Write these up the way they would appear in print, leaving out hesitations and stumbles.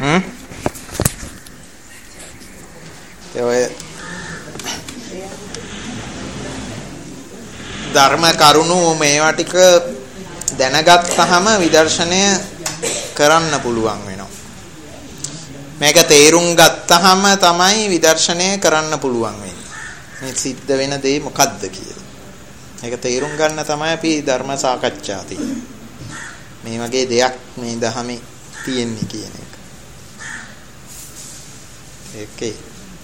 ඔය ධර්ම කරුණු මේවා ටික දැනගත්තාම විදර්ශනය කරන්න පුළුවන් වෙනවා. මේක තේරුම් ගත්තාම තමයි විදර්ශනය කරන්න පුළුවන් වෙන්නේ. මේ සිද්ධ වෙන දේ මොකද්ද කියලා. මේක තේරුම් ගන්න තමයි අපි ධර්ම සාකච්ඡා තියෙන්නේ. මේ වගේ දෙයක් මේ ධහමේ තියෙන්නේ කියන එක. ඒකේ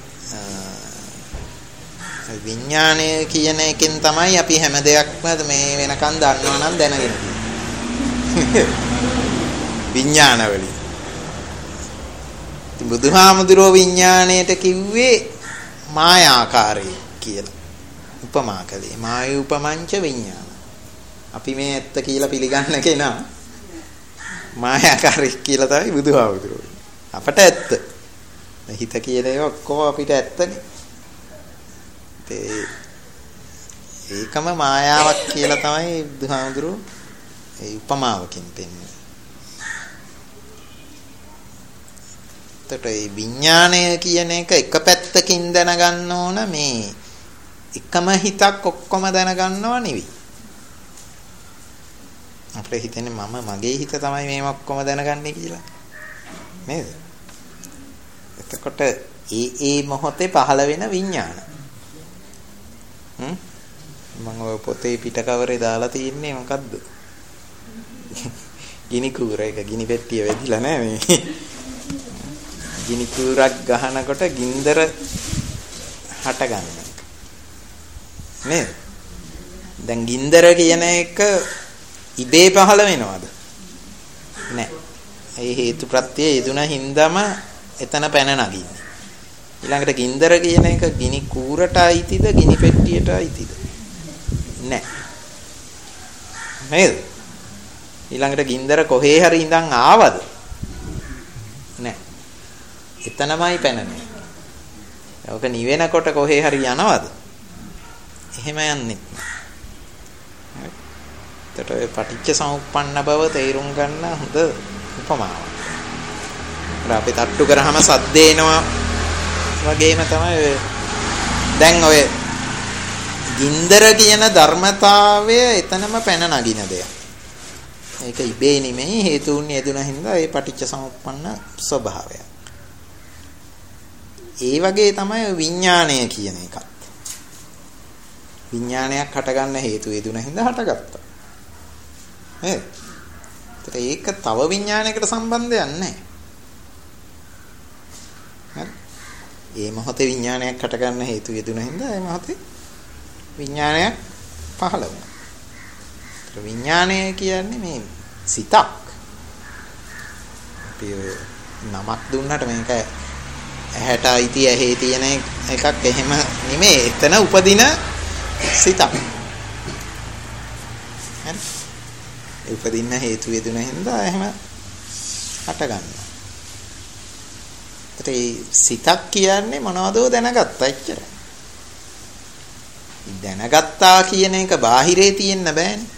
විඥානය කියන එකෙන් තමයි අපි හැම දෙයක්ම මේ වෙනකන් දන්නවා නම් දැනගෙන තියෙන්නේ. විඥානවලින්. බුදුහාමුදුරුවෝ විඥාණයට කිව්වේ මායාකාරය කියලා. උපමා කළේ මාය උපමංච විඥාන. අපි මේ ඇත්ත කියලා පිළිගන්න කෙනා මායාකාරී කියලා තමයි බුදුහාමුදුරුවෝ. අපට ඇත්ත. හිත කියන ඒවා ඔක්කොම අපිට ඇත්තනේ. ඒකම මායාවක් කියලා තමයි බුදුහාමුදුරුවෝ ඒ උපමාවකින් පෙන්වන්නේ. එතකොට මේ විඥාණය කියන එක එක පැත්තකින් දැනගන්න ඕන මේ එකම හිතක් ඔක්කොම දැනගන්නව නෙවෙයි. අපේ හිතන්නේ මම මගේ හිත තමයි මේ ඔක්කොම දැනගන්නේ කියලා. නේද? එතකොට ඒ මොහොතේ පහළ වෙන විඥාන. මම ඔය පොතේ පිටකවරේ දාලා තියන්නේ මොකද්ද? ගිනි කූර එක ගිනි පෙට්ටිය වැදිලා නෑ මේ. ගිනි කූරක් ගහනකොට ගින්දර හට ගන්නවා. නේද? දැන් ගින්දර කියන එක ඉබේ පහළ වෙනවද? නෑ. ඒ හේතු ප්‍රත්‍යය යෙදුන හින්දාම එතන පැන නගින්නේ. ඊළඟට ගින්දර කියන එක ගිනි කූරට අයිතිද ගිනි පෙට්ටියට අයිතිද? නෑ. නේද? ඊළඟට ගින්දර කොහේ හරි ඉඳන් ආවද? නෑ. එතනමයි පැනන්නේ. ඔක නිවෙනකොට කොහේ හරි යනවද? එහෙම යන්නේ නැහැ. එතකොට ඔය පටිච්ච සමුප්පන්න බව තේරුම් ගන්න හොඳ උපමාවක්. අපි තට්ටු කරාම සද්ද එනවා වගේම තමයි දැන් ඔය ගින්දර කියන ධර්මතාවය එතනම පැන නගින දෙයක්. ඒක ඉබේ නෙමෙයි හේතුන් යෙදුන හින්දා ඒ පටිච්ච සමුප්පන්න ස්වභාවය. ඒ වගේ තමයි විඥාණය කියන එකත්. විඥානයක් හටගන්න හේතු යෙදුන හින්දා හටගත්තා. නේද? ඒක තව විඥානයකට සම්බන්ධයක් නැහැ. හරි? ඒ මොහොතේ විඥානයක් හටගන්න හේතු යෙදුන හින්දා ඒ මොහොතේ විඥානයක් පහළ වුණා. ඒ විඥානය කියන්නේ මේ සිතක්. අපි නමක් දුන්නට මේක ඇහැට අයිති ඇහි තියෙන එකක් එහෙම නෙමෙයි. එතන උපදින සිතක්. හරි? උපදින්න හේතු යෙදුන හින්දා එහෙම හට ගන්නවා. ඒ සිතක් කියන්නේ මොනවදෝ දැනගත්තා එච්චරයි. දැනගත්තා කියන එක බාහිරේ තියෙන්න බෑනේ.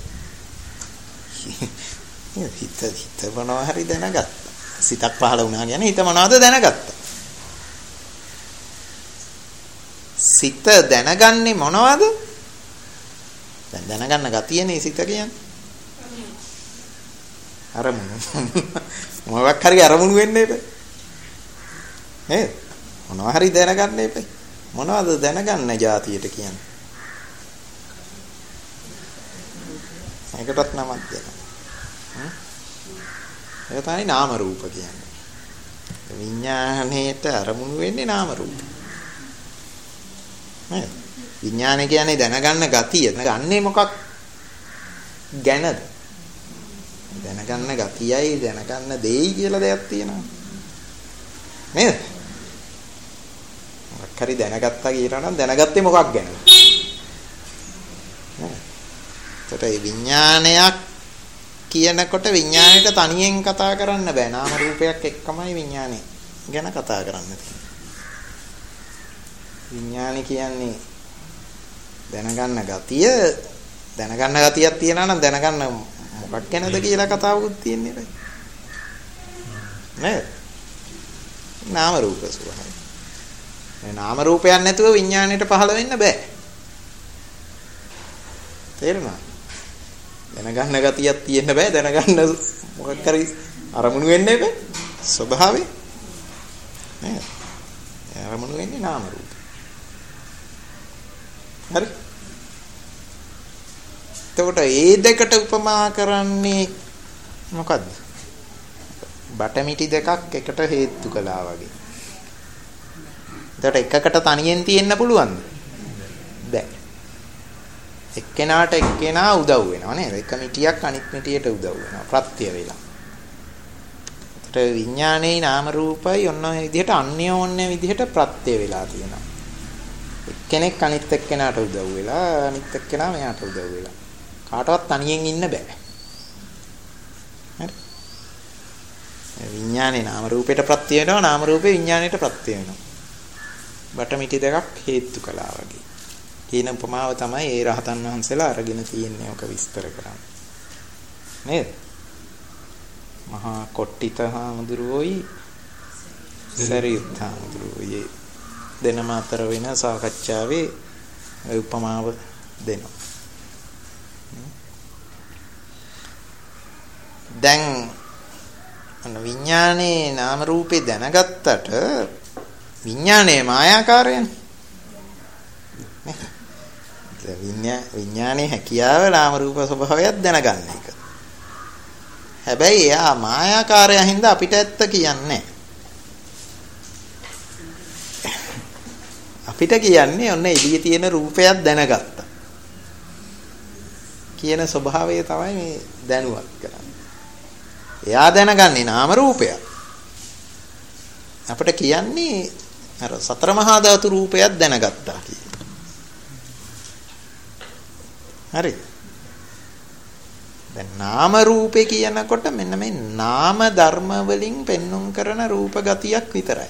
හිත මොනවා හරි දැනගත්තා. සිතක් පහළ වුණා කියන්නේ හිත මොනවද දැනගත්තා. සිත දැනගන්නේ මොනවද? දැන් දැනගන්න ගතියනේ සිත කියන්නේ. අරමුණු. මොකක් හරි අරමුණු වෙන්න එපා. නේද? මොනවා හරි දැනගන්න එපා. මොනවද දැනගන්න જાතියට කියන්නේ? ඒකටත් නමක් දෙනවා. ඒක තමයි නාම රූප කියන්නේ. විඥාණයට අරමුණු වෙන්නේ නාම රූප. නේද? විඥානය කියන්නේ දැනගන්න ගතිය. ගන්නේ මොකක් ගැනද? දැනගන්න ගතියයි දැනගන්න දෙයි කියලා දෙයක් තියෙනවා. නේද? මොකක් හරි දැනගත්තා කියලා නම් දැනගත්තේ මොකක් ගැනද? නේද? ඒකට මේ විඥානයක් කියනකොට විඥාණයට තනියෙන් කතා කරන්න බෑ. නාම රූපයක් එක්කමයි විඥානය ගැන කතා කරන්න තියෙන්නේ. විඥානය කියන්නේ දැනගන්න ගතිය. දැනගන්න ගතියක් තියනවා නම් දැනගන්න මොකක් ගැනද කියලා කතාවකුත් තියෙන්නේ නේද? නාම රූප ස්වභාවය. මේ නාම රූපයක් නැතුව විඥාණයට පහළ වෙන්න බෑ. තේරුණා? දැනගන්න ගතියක් තියෙන්න බෑ. දැනගන්න මොකක් හරි අරමුණු වෙන්නේ බෑ. ස්වභාවය නේද? අරමුණු වෙන්නේ නාම රූප. හරි? එතකොට ඒ දෙකට උපමා කරන්නේ මොකද්ද? බටමිටි දෙකක් එකට හේතු කළා වගේ. එතකොට එකකට තනියෙන් තියෙන්න පුළුවන්ද? බෑ. එක්කෙනාට එක්කෙනා උදව් වෙනවා නේද? එක මිටියක් අනිත් මිටියට උදව් වෙනවා ප්‍රත්‍ය වේලා. එතකොට විඥානයේ නාම රූපයි ඔන්න ඔය විදිහට අන්‍යෝන්‍ය විදිහට ප්‍රත්‍ය වේලා තියෙනවා. එක්කෙනෙක් අනිත් එක්කෙනාට උදව් වෙලා අනිත් එක්කෙනා මෙයාට උදව් වෙලා. කාටවත් තනියෙන් ඉන්න බෑ. හරි? විඥානේ නාම රූපයට ප්‍රත්‍ය වෙනවා නාම රූපේ විඥානයට ප්‍රත්‍ය වෙනවා. බටමිටි දෙකක් හේතු කළා වගේ. කියන උපමාව තමයි ඒ රහතන් වහන්සේලා අරගෙන තියෙන්නේ ඔක විස්තර කරන්න. නේද? මහා කොට්ටිත හාමුදුරුවෝයි සරියුත් හාමුදුරුවෝයි දෙනම අතර වෙන සාකච්ඡාවේ උපමාව දෙනවා. දැන් විඥානේ නාම රූපේ දැනගත්තට විඥානේ මායාකාරයනේ. විඥානේ හැකියාව නාම රූප ස්වභාවයක් දැනගන්න එක. හැබැයි එයා මායාකාරයා හින්දා අපිට ඇත්ත කියන්නේ. අපිට කියන්නේ ඔන්න එළියේ තියෙන රූපයක් දැනගත්තා කියන ස්වභාවය තමයි මේ දැනුවත් කරන්නේ. එයා දැනගන්නේ නාම රූපයක්. අපිට කියන්නේ අර සතර මහා ධාතු රූපයක් දැනගත්තා කියලා. හරි. දැන් නාම රූපේ කියනකොට මෙන්න මේ නාම ධර්ම වලින් පෙන්눔 කරන රූප ගතියක් විතරයි.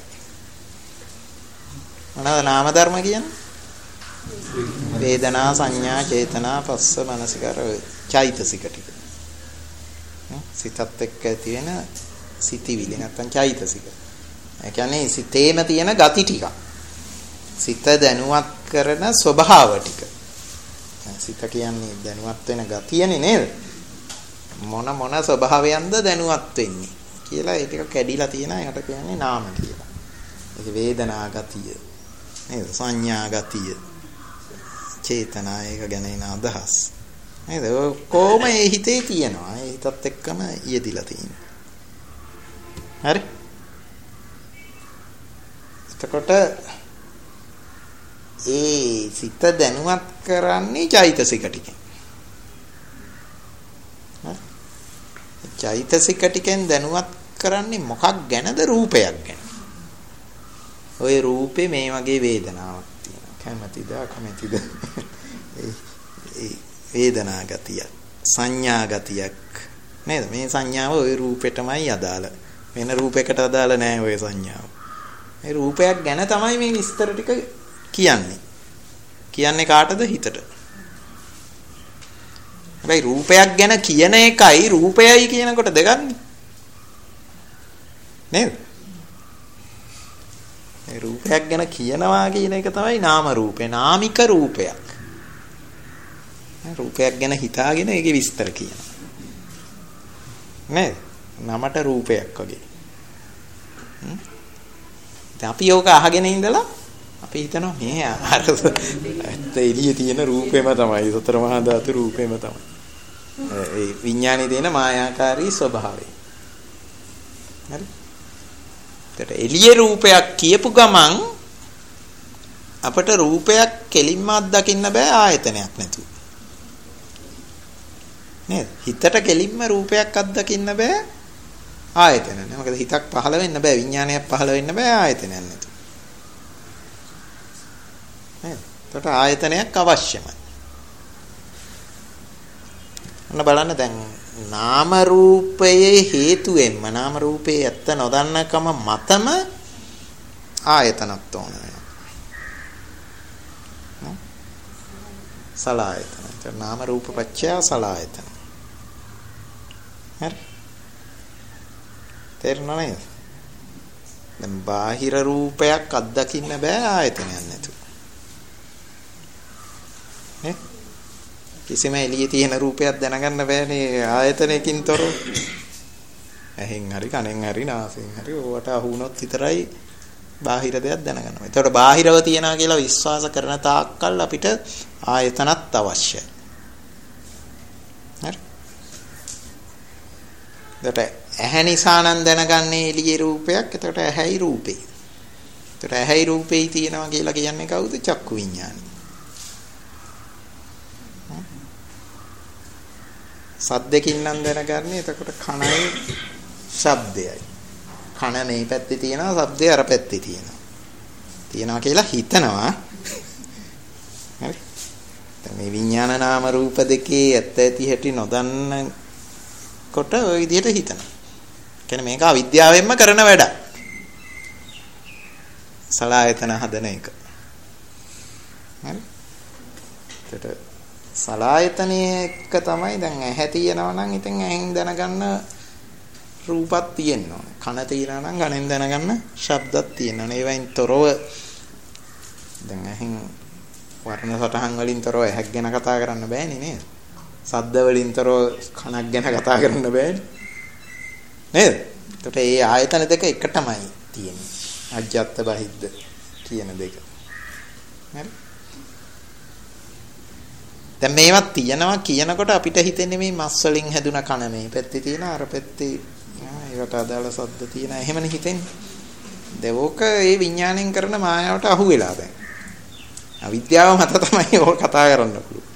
මොනවාද නාම ධර්ම කියන්නේ? වේදනා සංඥා චේතනා පස්ස මනසිකර චෛතසික ටික. සිතත් එක්ක ඇති වෙන සිතිවිලි නැත්නම් චෛතසික. ඒ කියන්නේ සිතේම තියෙන ගති ටික. සිත දැනුවත් කරන ස්වභාව ටික. සිත කියන්නේ දැනුවත් වෙන ගතියනේ නේද? මොන ස්වභාවයන්ද දැනුවත් වෙන්නේ කියලා ඒ ටික කැඩිලා තියෙන එකට කියන්නේ නාම කියලා. ඒක වේදනා ගතිය. නේද? සංඥා ගතිය. චේතනා ඒක ගැන එන අදහස්. නේද? කොහොම ඒ හිතේ තියෙනවා. ඒ හිතත් එක්කම යෙදිලා තියෙනවා. හරි? එතකොට ඒ සිත දැනුවත් කරන්නේ චෛතසික ටිකෙන්. හරි? චෛතසික ටිකෙන් දැනුවත් කරන්නේ මොකක් ගැනද? රූපයක් ගැන. ওই රූපේ මේ වගේ වේදනාවක් තියෙනවා. කැමැතිද අකමැතිද? ඒ වේදනා ගතිය, සංඥා ගතියක් නේද? මේ සංඥාව ওই රූපෙටමයි අදාළ. වෙන රූපයකට අදාළ නෑ ওই සංඥාව. මේ රූපයක් ගැන තමයි මේ විස්තර ටික කියන්නේ. කියන්නේ කාටද? හිතට. හැබැයි රූපයක් ගැන කියන එකයි රූපයයි කියනකොට දෙගන්නේ. නේද? මේ රූපයක් ගැන කියනවා කියන එක තමයි නාම රූපේ. නාමික රූපයක්. රූපයක් ගැන හිතාගෙන ඒකේ විස්තර කියනවා. නේද? නමට රූපයක් වගේ. දැන් අපි යෝග අහගෙන ඉඳලා අපි හිතනවා මේ අර එළියේ තියෙන රූපෙම තමයි සතර මහා ධාතු රූපෙම තමයි. ඒ විඥානේ දෙන මායාකාරී ස්වභාවය. හරි? ඒකට එළියේ රූපයක් කියපු ගමන් අපට රූපයක් කෙලින්ම අත්දකින්න බෑ ආයතනයක් නැතුව. නේද? හිතට කෙලින්ම රූපයක් අත්දකින්න බෑ ආයතන නැහැ. මොකද හිතක් පහළ වෙන්න බෑ, විඥානයක් පහළ වෙන්න බෑ ආයතනයක් නැතුව. නේද? ඒකට ආයතනයක් අවශ්‍යමයි. ඔන්න බලන්න දැන් නාම රූපයේ හේතුවෙන්ම නාම රූපේ ඇත්ත නොදන්නකම මතම ආයතනත් ඕන වෙනවා. සලආයතන. ඒත් නාම රූප පත්‍ය සලආයතන. හරි. තේරුණා නේද? දැන් බාහිර රූපයක් අත්දකින්න බෑ ආයතනයක් නැතුව. නේ? කිසිම එළියේ තියෙන රූපයක් දැනගන්න බෑනේ ආයතනයකින් තොරව. ඇහෙන් හරි කනෙන් හරි නාසයෙන් හරි ඕවට අහු වුණොත් විතරයි බාහිර දෙයක් දැනගන්නවා. ඒතකොට බාහිරව තියනවා කියලා විශ්වාස කරන තාක්කල් අපිට ආයතනත් අවශ්‍යයි. හරි? ඒතකොට ඇහැ නිසා නම් දැනගන්නේ එළියේ රූපයක්. ඒතකොට ඇහැයි රූපේ. ඒතකොට ඇහැයි රූපේයි තියෙනවා කියලා කියන්නේ කවුද? චක්කු විඤ්ඤාණය. සද්දකින් නම් දැනගන්නේ එතකොට කනයි ශබ්දයයි. කන මේ පැත්තේ තියෙනවා, ශබ්දය අර පැත්තේ තියෙනවා. තියෙනවා කියලා හිතනවා. හරි. දැන් මේ විඥාන නාම රූප දෙකේ ඇත්ත ඇති හැටි නොදන්න කොට ওই විදිහට හිතනවා. කියන්නේ මේක අවිද්‍යාවෙන්ම කරන වැඩක්. සලආයතන හදන එක. හරි. ඒකට සලආයතනයේ එක තමයි දැන් ඇහැ තියෙනවා නම් ඉතින් ඇහෙන් දැනගන්න රූපක් තියෙනවා. කන තියෙනවා නම් කනෙන් දැනගන්න ශබ්දක් තියෙනවා. ඒවයින් තොරව දැන් ඇහෙන් වර්ණ සටහන් වලින් තොරව ඇහක් ගැන කතා කරන්න බෑනේ නේද? ශබ්ද වලින් තොරව කනක් ගැන කතා කරන්න බෑනේ. නේද? ඒකට මේ ආයතන දෙක එකටමයි තියෙන්නේ. අජ්ජත් බහිද්ද කියන දෙක. හරි? දැන් මේවත් තියෙනවා කියනකොට අපිට හිතෙන්නේ මේ මස් වලින් හැදුන කන මේ පැත්තේ තියෙන අර පැත්තේ ඒකට අදාළ සද්ද තියෙන එහෙමනේ හිතෙන්නේ. දෙවෝක ඒ විඥාණයෙන් කරන මායාවට අහු වෙලා දැන්. අවිද්‍යාව මත තමයි ඕක කතා කරන්න පුළුවන්.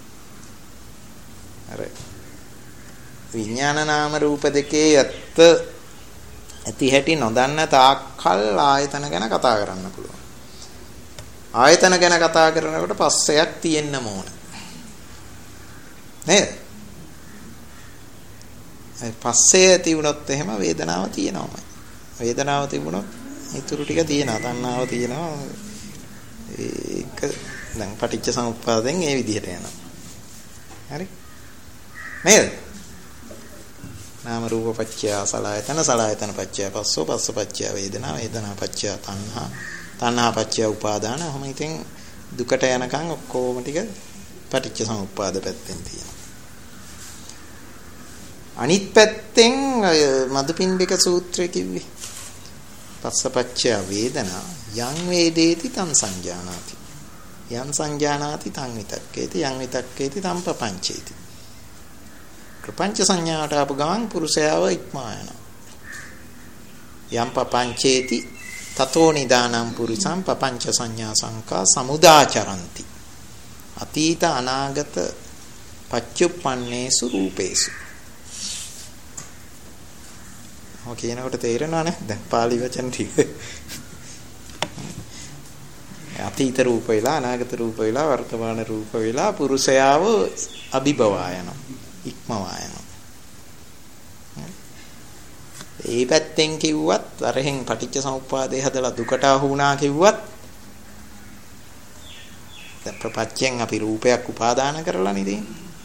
අර විඥාන නාම රූප දෙකේ ඇති හැටි නොදන්න තාක්කල් ආයතන ගැන කතා කරන්න පුළුවන්. ආයතන ගැන කතා කරනකොට පස්සයක් තියෙන්න ඕන. නේද? ඒ පස්සේ ඇති වුණොත් එහෙම වේදනාව තියෙනවමයි. වේදනාව තිබුණොත් ඊටු ටික තියෙනවා. තණ්හාව තියෙනවා. ඒක දැන් පටිච්ච සමුප්පාදෙන් ඒ විදිහට යනවා. හරි? නේද? නාම රූප පත්‍ය සලආයතන සලආයතන පත්‍ය පස්සෝ පස්ස පත්‍ය වේදනා වේදනා පත්‍ය තණ්හා තණ්හා පත්‍ය උපාදාන. ඔහොම ඉතින් දුකට යනකම් ඔක්කොම ටික පටිච්ච සමුප්පාද පැත්තෙන් තියෙනවා. අනිත් පැත්තෙන් මදුපිණ්ඩික සූත්‍රය කිව්වේ පස්සපච්චය වේදනා යං වේදේති තං සංජානාති යං සංජානාති තං විතක්කේති යං විතක්කේති තං පపంచේති ප්‍රපංච සංඥාට ආපු ගමන් පුරුෂයාව ඉක්මා යනවා යං පపంచේති තතෝ නිදානම් පුරිසං පపంచ සංඥා සංකා සමුදාචරಂತಿ අතීත අනාගත පච්චුප්පන්නේසු රූපේසු. ඔය කියනකොට තේරෙනවනේ දැන් පාලි වචන ටික. අතීත රූප වෙලා අනාගත රූප වෙලා වර්තමාන රූප වෙලා පුරුෂයාව අභිභවා යනවා. ඉක්මවා යනවා. ඒ පැත්තෙන් කිව්වත් අරහෙන් පටිච්ච සමුප්පාදේ හදලා දුකට අහු වුණා කිව්වත් දැන් ප්‍රපංචයෙන් අපි රූපයක් උපාදාන කරලා නෙදී.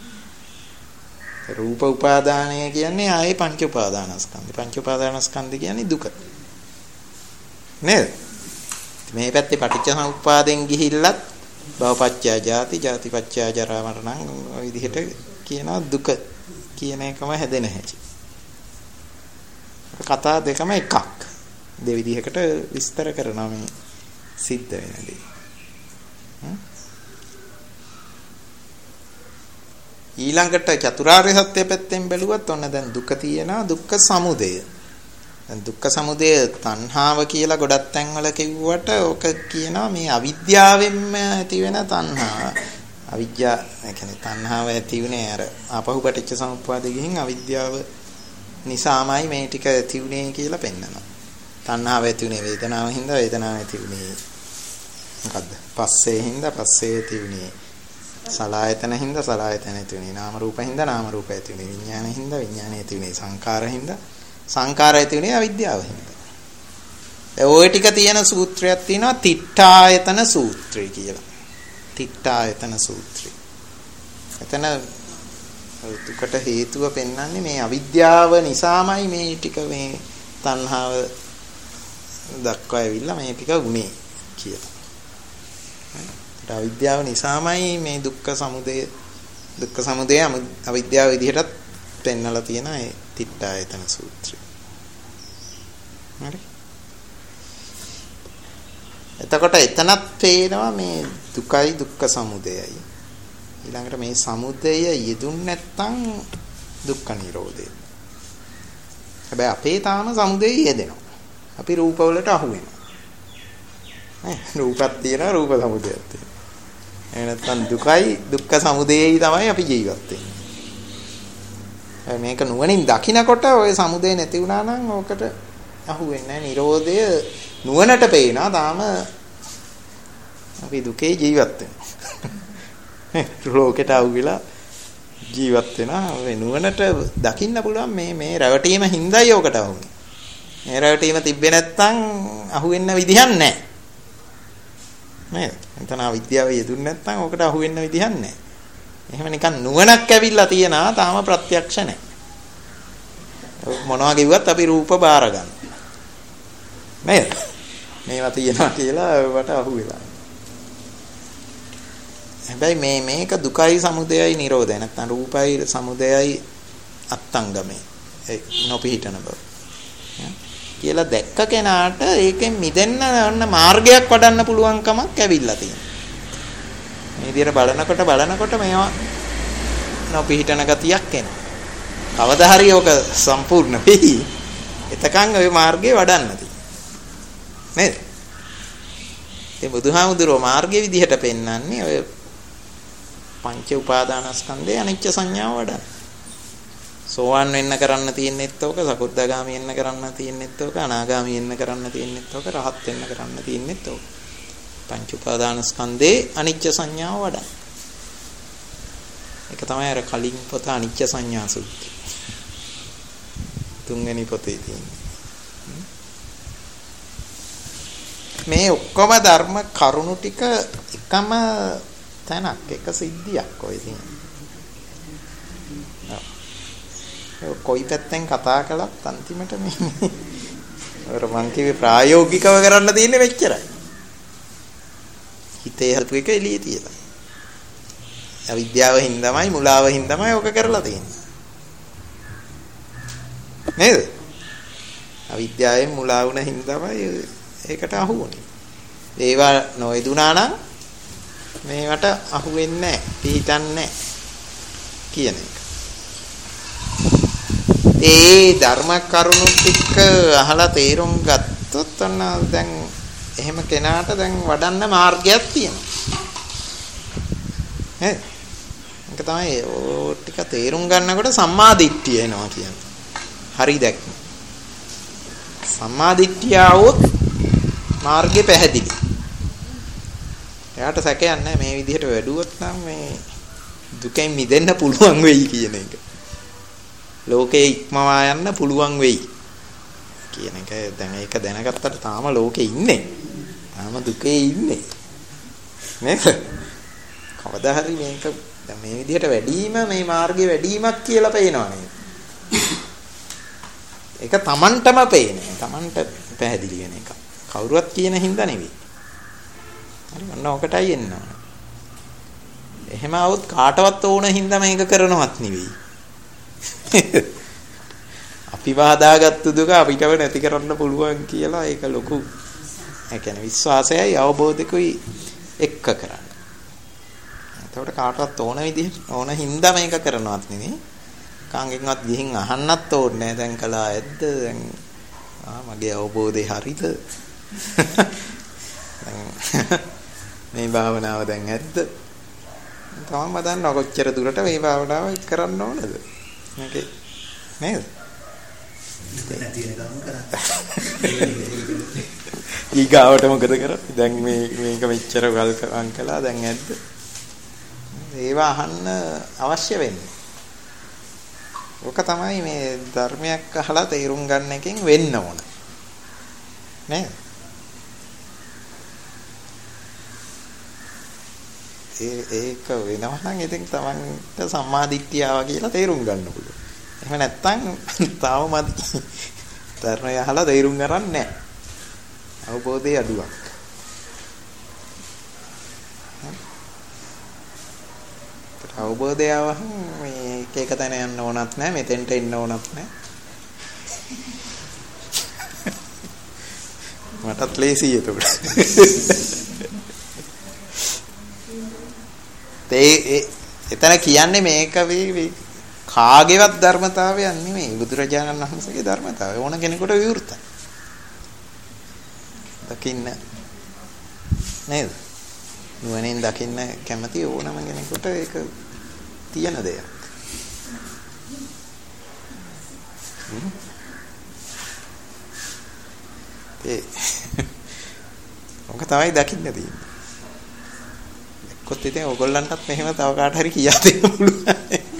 රූප උපාදානය කියන්නේ ආයේ පංච උපාදානස්කන්ධ. පංච උපාදානස්කන්ධ කියන්නේ දුක. නේද? මේ පැත්තේ පටිච්ච සමුප්පාදෙන් ගිහිල්ලත් භවපච්චය ජාති, ජාතිපච්චය ජරා මරණ ඔය විදිහට කියනවා දුක කියන එකම හැදෙන හැටි. කතා දෙකම එකක්. දෙවිදිහකට විස්තර කරනවා මේ සිද්ධ වෙන දේ. ඊළඟට චතුරාර්ය සත්‍ය පැත්තෙන් බැලුවත් ඔන්න දැන් දුක තියෙනවා දුක්ඛ සමුදය. දැන් දුක්ඛ සමුදය තණ්හාව කියලා ගොඩක් තැන්වල කිව්වට ඕක කියනවා මේ අවිද්‍යාවෙන්ම ඇති වෙන තණ්හාව. අවිද්‍යාව කියන්නේ තණ්හාව ඇති වුණේ අර ආපහු පටිච්ච සමුප්පාදෙ ගිහින් අවිද්‍යාව නිසාමයි මේ ටික ඇති වුණේ කියලා පෙන්නනවා. තණ්හාව ඇති වුණේ වේදනාව හින්දා වේදනාව ඇති වුණේ මොකද්ද? පස්සේ හින්දා පස්සේ ඇති වුණේ සලආයතන හින්දා සලආයතන ඇති වුණේ නාම රූප හින්දා නාම රූප ඇති වුණේ විඥාන හින්දා විඥාන ඇති වුණේ සංඛාර හින්දා සංඛාර ඇති වුණේ අවිද්‍යාව හින්දා. ඒ ওই ටික තියෙන සූත්‍රයක් තියෙනවා තිට්ඨායතන සූත්‍රය කියලා. තිට්ඨායතන සූත්‍රය. එතන දුකට හේතුව පෙන්වන්නේ මේ අවිද්‍යාව නිසාමයි මේ ටික මේ තණ්හාව දක්වා ඇවිල්ලා මේ ටික උනේ කියලා. අවිද්‍යාව නිසාමයි මේ දුක්ඛ සමුදය අවිද්‍යාව විදිහටත් පෙන්වලා තියෙන ඒ තිට්ඨායතන සූත්‍රය. හරි. එතකොට එතනත් පේනවා මේ දුකයි දුක්ඛ සමුදයයි. ඊළඟට මේ සමුදය යෙදුන් නැත්තම් දුක්ඛ නිරෝධය. හැබැයි අපේ තාම සමුදය යෙදෙනවා. අපි රූප වලට අහු වෙනවා. රූපක් තියෙනවා රූප සමුදයක් තියෙනවා. එහෙම නැත්නම් දුකයි දුක්ඛ සමුදයයි තමයි අපි ජීවත් වෙන්නේ. මේක නුවණින් දකිනකොට ওই සමුදය නැති වුණා නම් ඕකට අහු වෙන්නේ නැහැ. නිරෝධය නුවණට පේනවා. තාම අපි දුකේ ජීවත් වෙනවා. ලෝකෙට අහුවිලා ජීවත් වෙනවා. මේ නුවණට දකින්න පුළුවන් මේ රැවටීම හින්දායි ඕකට අහුනේ. මේ රැවටීම තිබ්බේ නැත්නම් අහු වෙන්න විදිහක් නැහැ. නේද? එතන අවිද්‍යාව යෙදුන්නේ නැත්නම් ඕකට අහු වෙන්න විදිහක් නැහැ. එහෙම නිකන් නුවණක් ඇවිල්ලා තියනවා තාම ප්‍රත්‍යක්ෂ නැහැ. මොනවා කිව්වත් අපි රූප බාර ගන්න. නේද? මේවා තියෙනවා කියලා වට අහු වෙලා. හැබැයි මේක දුකයි සමුදයයි නිරෝධය නැත්නම් රූපයි සමුදයයි අත්ංගමේ ඒ නොපිහිටන බව. කියලා දැක්ක කෙනාට ඒකෙන් මිදෙන්න යන මාර්ගයක් වඩන්න පුළුවන්කමක් ඇවිල්ලා තියෙනවා. මේ විදිහට බලනකොට මේවා නොපිහිටන ගතියක් එනවා. කවදා හරි ඔක සම්පූර්ණ වෙයි. එතකන් ওই මාර්ගේ වඩන්න තියෙනවා. නේද? ඒ බුදුහාමුදුරුවෝ මාර්ගයේ විදිහට පෙන්වන්නේ ඔය පංච උපාදානස්කන්ධේ අනිච්ච සංඥාව වඩන්න. සෝවාන් වෙන්න කරන්න තියෙන්නෙත් ඕක, සකුද්දාගාමි වෙන්න කරන්න තියෙන්නෙත් ඕක, අනාගාමි වෙන්න කරන්න තියෙන්නෙත් ඕක, රහත් වෙන්න කරන්න තියෙන්නෙත් ඕක. පංච උපාදානස්කන්ධේ අනිච්ච සංඥාව වඩන්න. ඒක තමයි අර කලින් පොත අනිච්ච සංඥා සූත්‍රය. තුන්වෙනි පොතේ තියෙන්නේ. මේ ඔක්කොම ධර්ම කරුණු ටික එකම තැනක් එක සිද්ධියක් ඔය තියෙන්නේ. කොයි පැත්තෙන් කතා කළත් අන්තිමට මේ අර මං කිව්වේ ප්‍රායෝගිකව කරන්න තියෙන්නේ මෙච්චරයි. හිතේ හදපු එක එළියේ තියලා. අවිද්‍යාව හින්දාමයි මුලාව හින්දාමයි ඔක කරලා තියෙන්නේ. නේද? අවිද්‍යාවෙන් මුලා වුණ හින්දාමයි ඒකට අහු වුනේ. ඒවා නොයදුනා නම් මේවට අහු වෙන්නේ නැහැ, පිටින්නේ නැහැ කියන එක. ඒ ධර්ම කරුණු ටික අහලා තේරුම් ගත්තොත් ඔන්න දැන් එහෙම කෙනාට දැන් වඩන්න මාර්ගයක් තියෙනවා. ඒක තමයි ඕ ටික තේරුම් ගන්නකොට සම්මා දිට්ඨිය එනවා කියන්නේ. හරි දැක්ම. සම්මා දිට්ඨිය આવොත් මාර්ගේ පැහැදිලි. එයාට සැකයක් නැහැ මේ විදිහට වැඩුවොත් නම් මේ දුකෙන් මිදෙන්න පුළුවන් වෙයි කියන එක. ලෝකේ ඉක්මවා යන්න පුළුවන් වෙයි කියන එක. දැන් ඒක දැනගත්තට තාම ලෝකේ ඉන්නේ. තාම දුකේ ඉන්නේ. නේද? කවදා හරි මේක දැන් මේ විදිහට වැඩිම මේ මාර්ගේ වැඩිමක් කියලා පේනවා නේද? ඒක Tamanටම පේන්නේ. Tamanට පැහැදිලි වෙන එක. කවුරුවත් කියන හින්දා නෙවෙයි. හරි ඔන්න ඔකටයි එන්න ඕන. එහෙම આવොත් කාටවත් ඕන හින්දා මේක කරනවත් නෙවෙයි. අපි වහදාගත්තු දුක අපිටව නැති කරන්න පුළුවන් කියලා ඒක ලොකු ඒ කියන්නේ විශ්වාසයයි අවබෝධයකුයි එක්ක කරන්නේ. එතකොට කාටවත් ඕන විදිහට ඕන හින්දා මේක කරනවත් නෙවෙයි. කාංගෙන්වත් ගිහින් අහන්නත් ඕනේ නැහැ. දැන් කළා ඇද්ද? දැන් මගේ අවබෝධය හරිද? මේ භාවනාව දැන් ඇද්ද? තමන්ම දන්නවා කොච්චර දුරට මේ භාවනාව කරන්න ඕනද? මේක නේද? නැති වෙන ගමන් කරන්නේ. ඊගාවට මොකද කරන්නේ? දැන් මේක මෙච්චර ගල් කළා දැන් ඇද්ද? ඒවා අහන්න අවශ්‍ය වෙන්නේ. ඔක තමයි මේ ධර්මයක් අහලා තේරුම් ගන්න එකෙන් වෙන්න ඕන. නේද? ඒක වෙනවා නම් ඉතින් Tamanට සම්මාදිට්ඨිය ආවා කියලා තේරුම් ගන්න පුළුවන්. එහෙම නැත්නම් තාම මදි. ධර්මය අහලා තේරුම් ගන්න නැහැ. අවබෝධයේ අඩුවක්. අවබෝධය આવහම මේ එක තැන යන්න ඕනත් නැහැ, මෙතෙන්ට එන්න ඕනත් නැහැ. මටත් ලේසියි එතකොට. එතන කියන්නේ මේක කාගේවත් ධර්මතාවයක් නෙමෙයි, බුදුරජාණන් වහන්සේගේ ධර්මතාවය. ඕන කෙනෙකුට විවෘතයි. දකින්න නේද? නුවණින් දකින්න කැමති ඕනම කෙනෙකුට ඒක තියෙන දෙයක්. ඔක තමයි දකින්න තියෙන්නේ. එක්කොත් ඉතින් ඕගොල්ලන්ටත් මෙහෙම තව කාට හරි කියා දෙන්න පුළුවන්.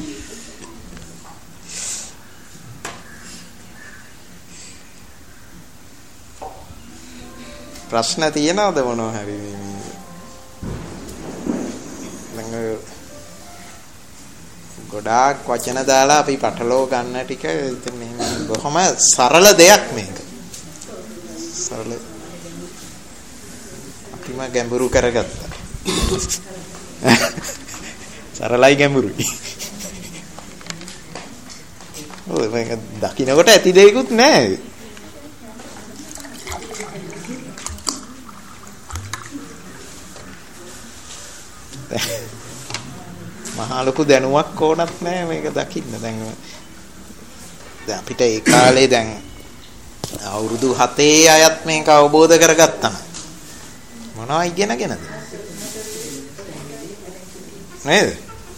ප්‍රශ්න තියෙනවද මොනවා හරි ගොඩාක් වචන දාලා අපි පටලව ගන්න ටික ඉතින් මෙහෙම බොහොම සරල දෙයක් මේක. සරල අපිම ගැඹුරු කරගත්තා. සරලයි ගැඹුරුයි. ඔය මේක දකින්නකොට ඇති දෙයක්වත් නැහැ. මහා ලොකු දැනුමක් ඕනත් නැහැ මේක දකින්න. දැන් අපිට ඒ කාලේ දැන් අවුරුදු 7 අයත් මේක අවබෝධ කරගත්තා නම් මොනවා ඉගෙනගෙනද නේද?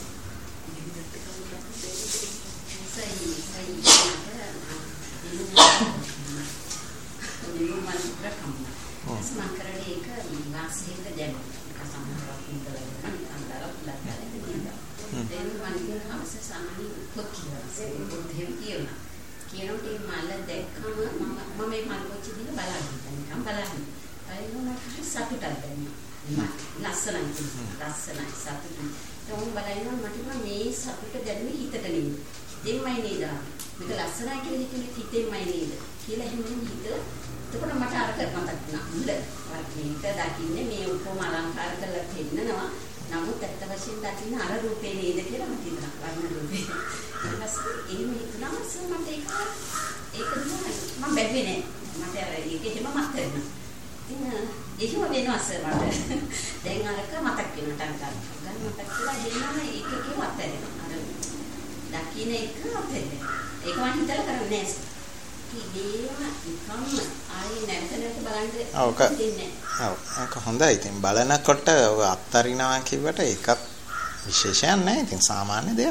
හොඳයි. ඉතින් බලනකොට අත්තරිනවා කිව්වට ඒකත් විශේෂයක් නැහැ. ඉතින් සාමාන්‍ය දෙයක්.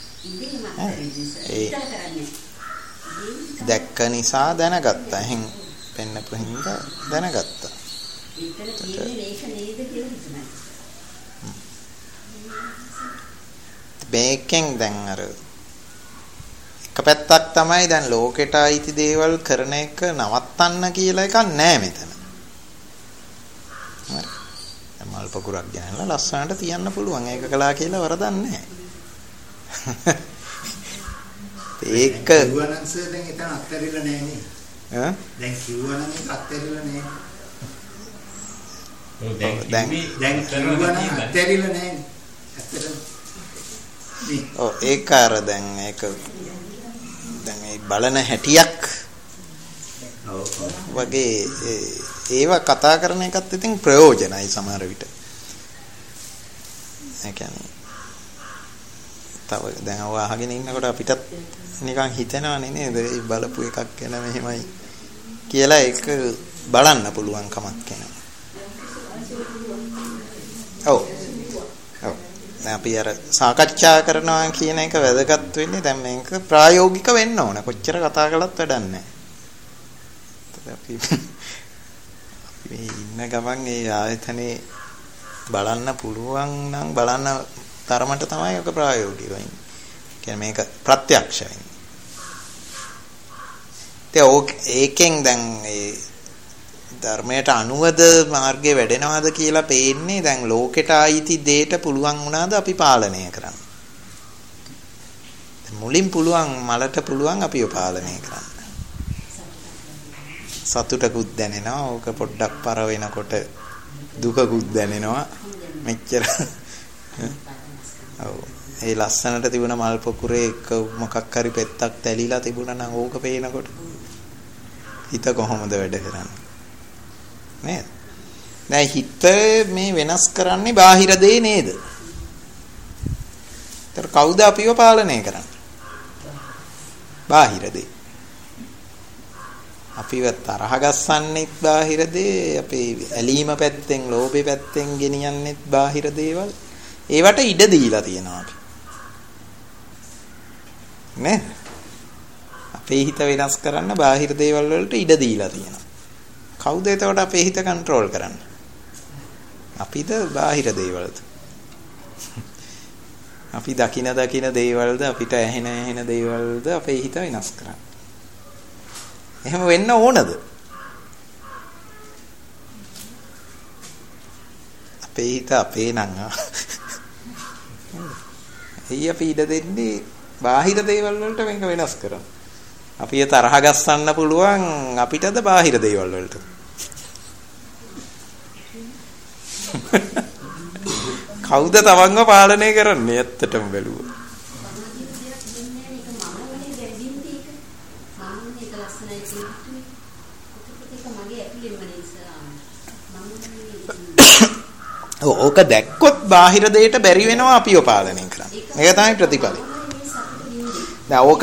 ඒ දැක්ක නිසා දැනගත්තා. එහෙන් පෙන්නපු හින්දා දැනගත්තා. මේකෙන් දැන් අර එක පැත්තක් තමයි දැන් ලෝකෙට අයිති දේවල් කරන එක නවත්තන්න කියලා එකක් නැහැ මෙතන. හරි. මල් පොකුරක් ගෙනල්ලා ලස්සනට තියන්න පුළුවන්. ඒක කළා කියලා වරදක් නැහැ. ඒක කිව්වනන්ස දැන් එතන අත්හැරිලා නැහැ නේ. ඈ? දැන් කිව්වනම් ඒක අත්හැරිලා නැහැ. දැන් කිව්වනම් අත්හැරිලා නැහැ. ඇත්තටම. ඔව් ඒක අර දැන් ඒක දැන් ඒ බලන හැටියක් වගේ ඒවා කතා කරන එකත් ඉතින් ප්‍රයෝජනයි සමහර විට. ඒ කියන්නේ තව දැන් අව අහගෙන ඉන්නකොට අපිටත් නිකන් හිතෙනවනේ නේද මේ බලපු එකක් ගැන මෙහෙමයි කියලා ඒක බලන්න පුළුවන් කමක් එනවා. ඔව්. ඔව්. දැන් අපි අර සාකච්ඡා කරනවා කියන එක වැදගත් වෙන්නේ දැන් මේක ප්‍රායෝගික වෙන්න ඕන. කොච්චර කතා කළත් වැඩක් නැහැ. අපි ඉන්න ගමන් ඒ ආයතනේ බලන්න පුළුවන් නම් බලන්න තරමට තමයි ඔක ප්‍රායෝගිකව ඉන්නේ. කියන්නේ මේක ප්‍රත්‍යක්ෂයි. ඒකෙන් දැන් ඒ ධර්මයට අනුවද මාර්ගයේ වැඩෙනවද කියලා පේන්නේ දැන් ලෝකෙට ආйти දෙයට පුළුවන් වුණාද අපි පාලනය කරන්න. මුලින් පුළුවන් මලට පුළුවන් අපිව පාලනය කරන්න. සතුටකුත් දැනෙනවා. ඕක පොඩ්ඩක් පර වෙනකොට දුකකුත් දැනෙනවා. මෙච්චර. ඔව්. ඒ ලස්සනට තිබුණ මල් පොකුරේ එක මොකක් හරි පෙත්තක් තැලිලා තිබුණා නම් ඕක පේනකොට හිත කොහොමද වැඩ කරන්නේ? නේද? දැන් හිත මේ වෙනස් කරන්නේ බාහිර දේ නේද? ඒතර කවුද අපිව පාලනය කරන්නේ? බාහිර දේ. අපිව තරහ ගස්සන්නෙත් බාහිර දේ, අපේ ඇලීම පැත්තෙන්, ලෝභය පැත්තෙන් ගෙනියන්නෙත් බාහිර දේවල්. ඒවට ඉඩ දීලා තියෙනවා අපි. නේද? අපේ හිත වෙනස් කරන්න බාහිර දේවල් වලට ඉඩ දීලා තියෙනවා. කවුද එතකොට අපේ හිත කන්ට්‍රෝල් කරන්නේ? අපිද බාහිර දේවල්ද? අපි දකින දේවල්ද, අපිට ඇහෙන දේවල්ද අපේ හිත වෙනස් කරන්නේ? එහෙම වෙන්න ඕනද? අපේ හිත අපේ නම් එයි අපි ඉඩ දෙන්නේ බාහිර දේවල් වලට මේක වෙනස් කරමු. අපි තරහ ගස්සන්න පුළුවන් අපිටද බාහිර දේවල් වලට? කවුද තවන්ව පාලනය කරන්නේ ඇත්තටම බැලුවොත්? ඕක දැක්කොත් බාහිර දෙයට බැරි වෙනවා අපිව පාලනය කරන්න. මේක තමයි ප්‍රතිඵලය. දැන් ඕක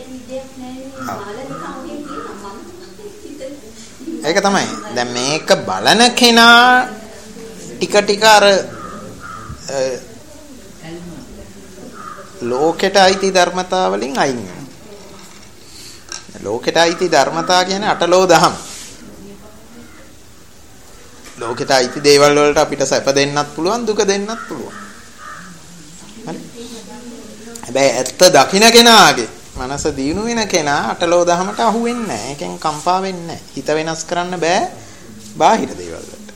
ඒක තමයි. දැන් මේක බලන කෙනා ටික අර ලෝකෙට අයිති ධර්මතා වලින් අයින් වෙනවා. ලෝකෙට අයිති ධර්මතා කියන්නේ අටලෝ දහම්. ලෝකෙට අයිති දේවල් වලට අපිට සැප දෙන්නත් පුළුවන්, දුක දෙන්නත් පුළුවන්. හරි. හැබැයි ඇත්ත දකින්න කෙනාගේ මනස දියුණු වෙන කෙනා අටලෝ දහමට අහු වෙන්නේ නැහැ. ඒකෙන් කම්පා වෙන්නේ නැහැ. හිත වෙනස් කරන්න බෑ බාහිර දේවල් වලට.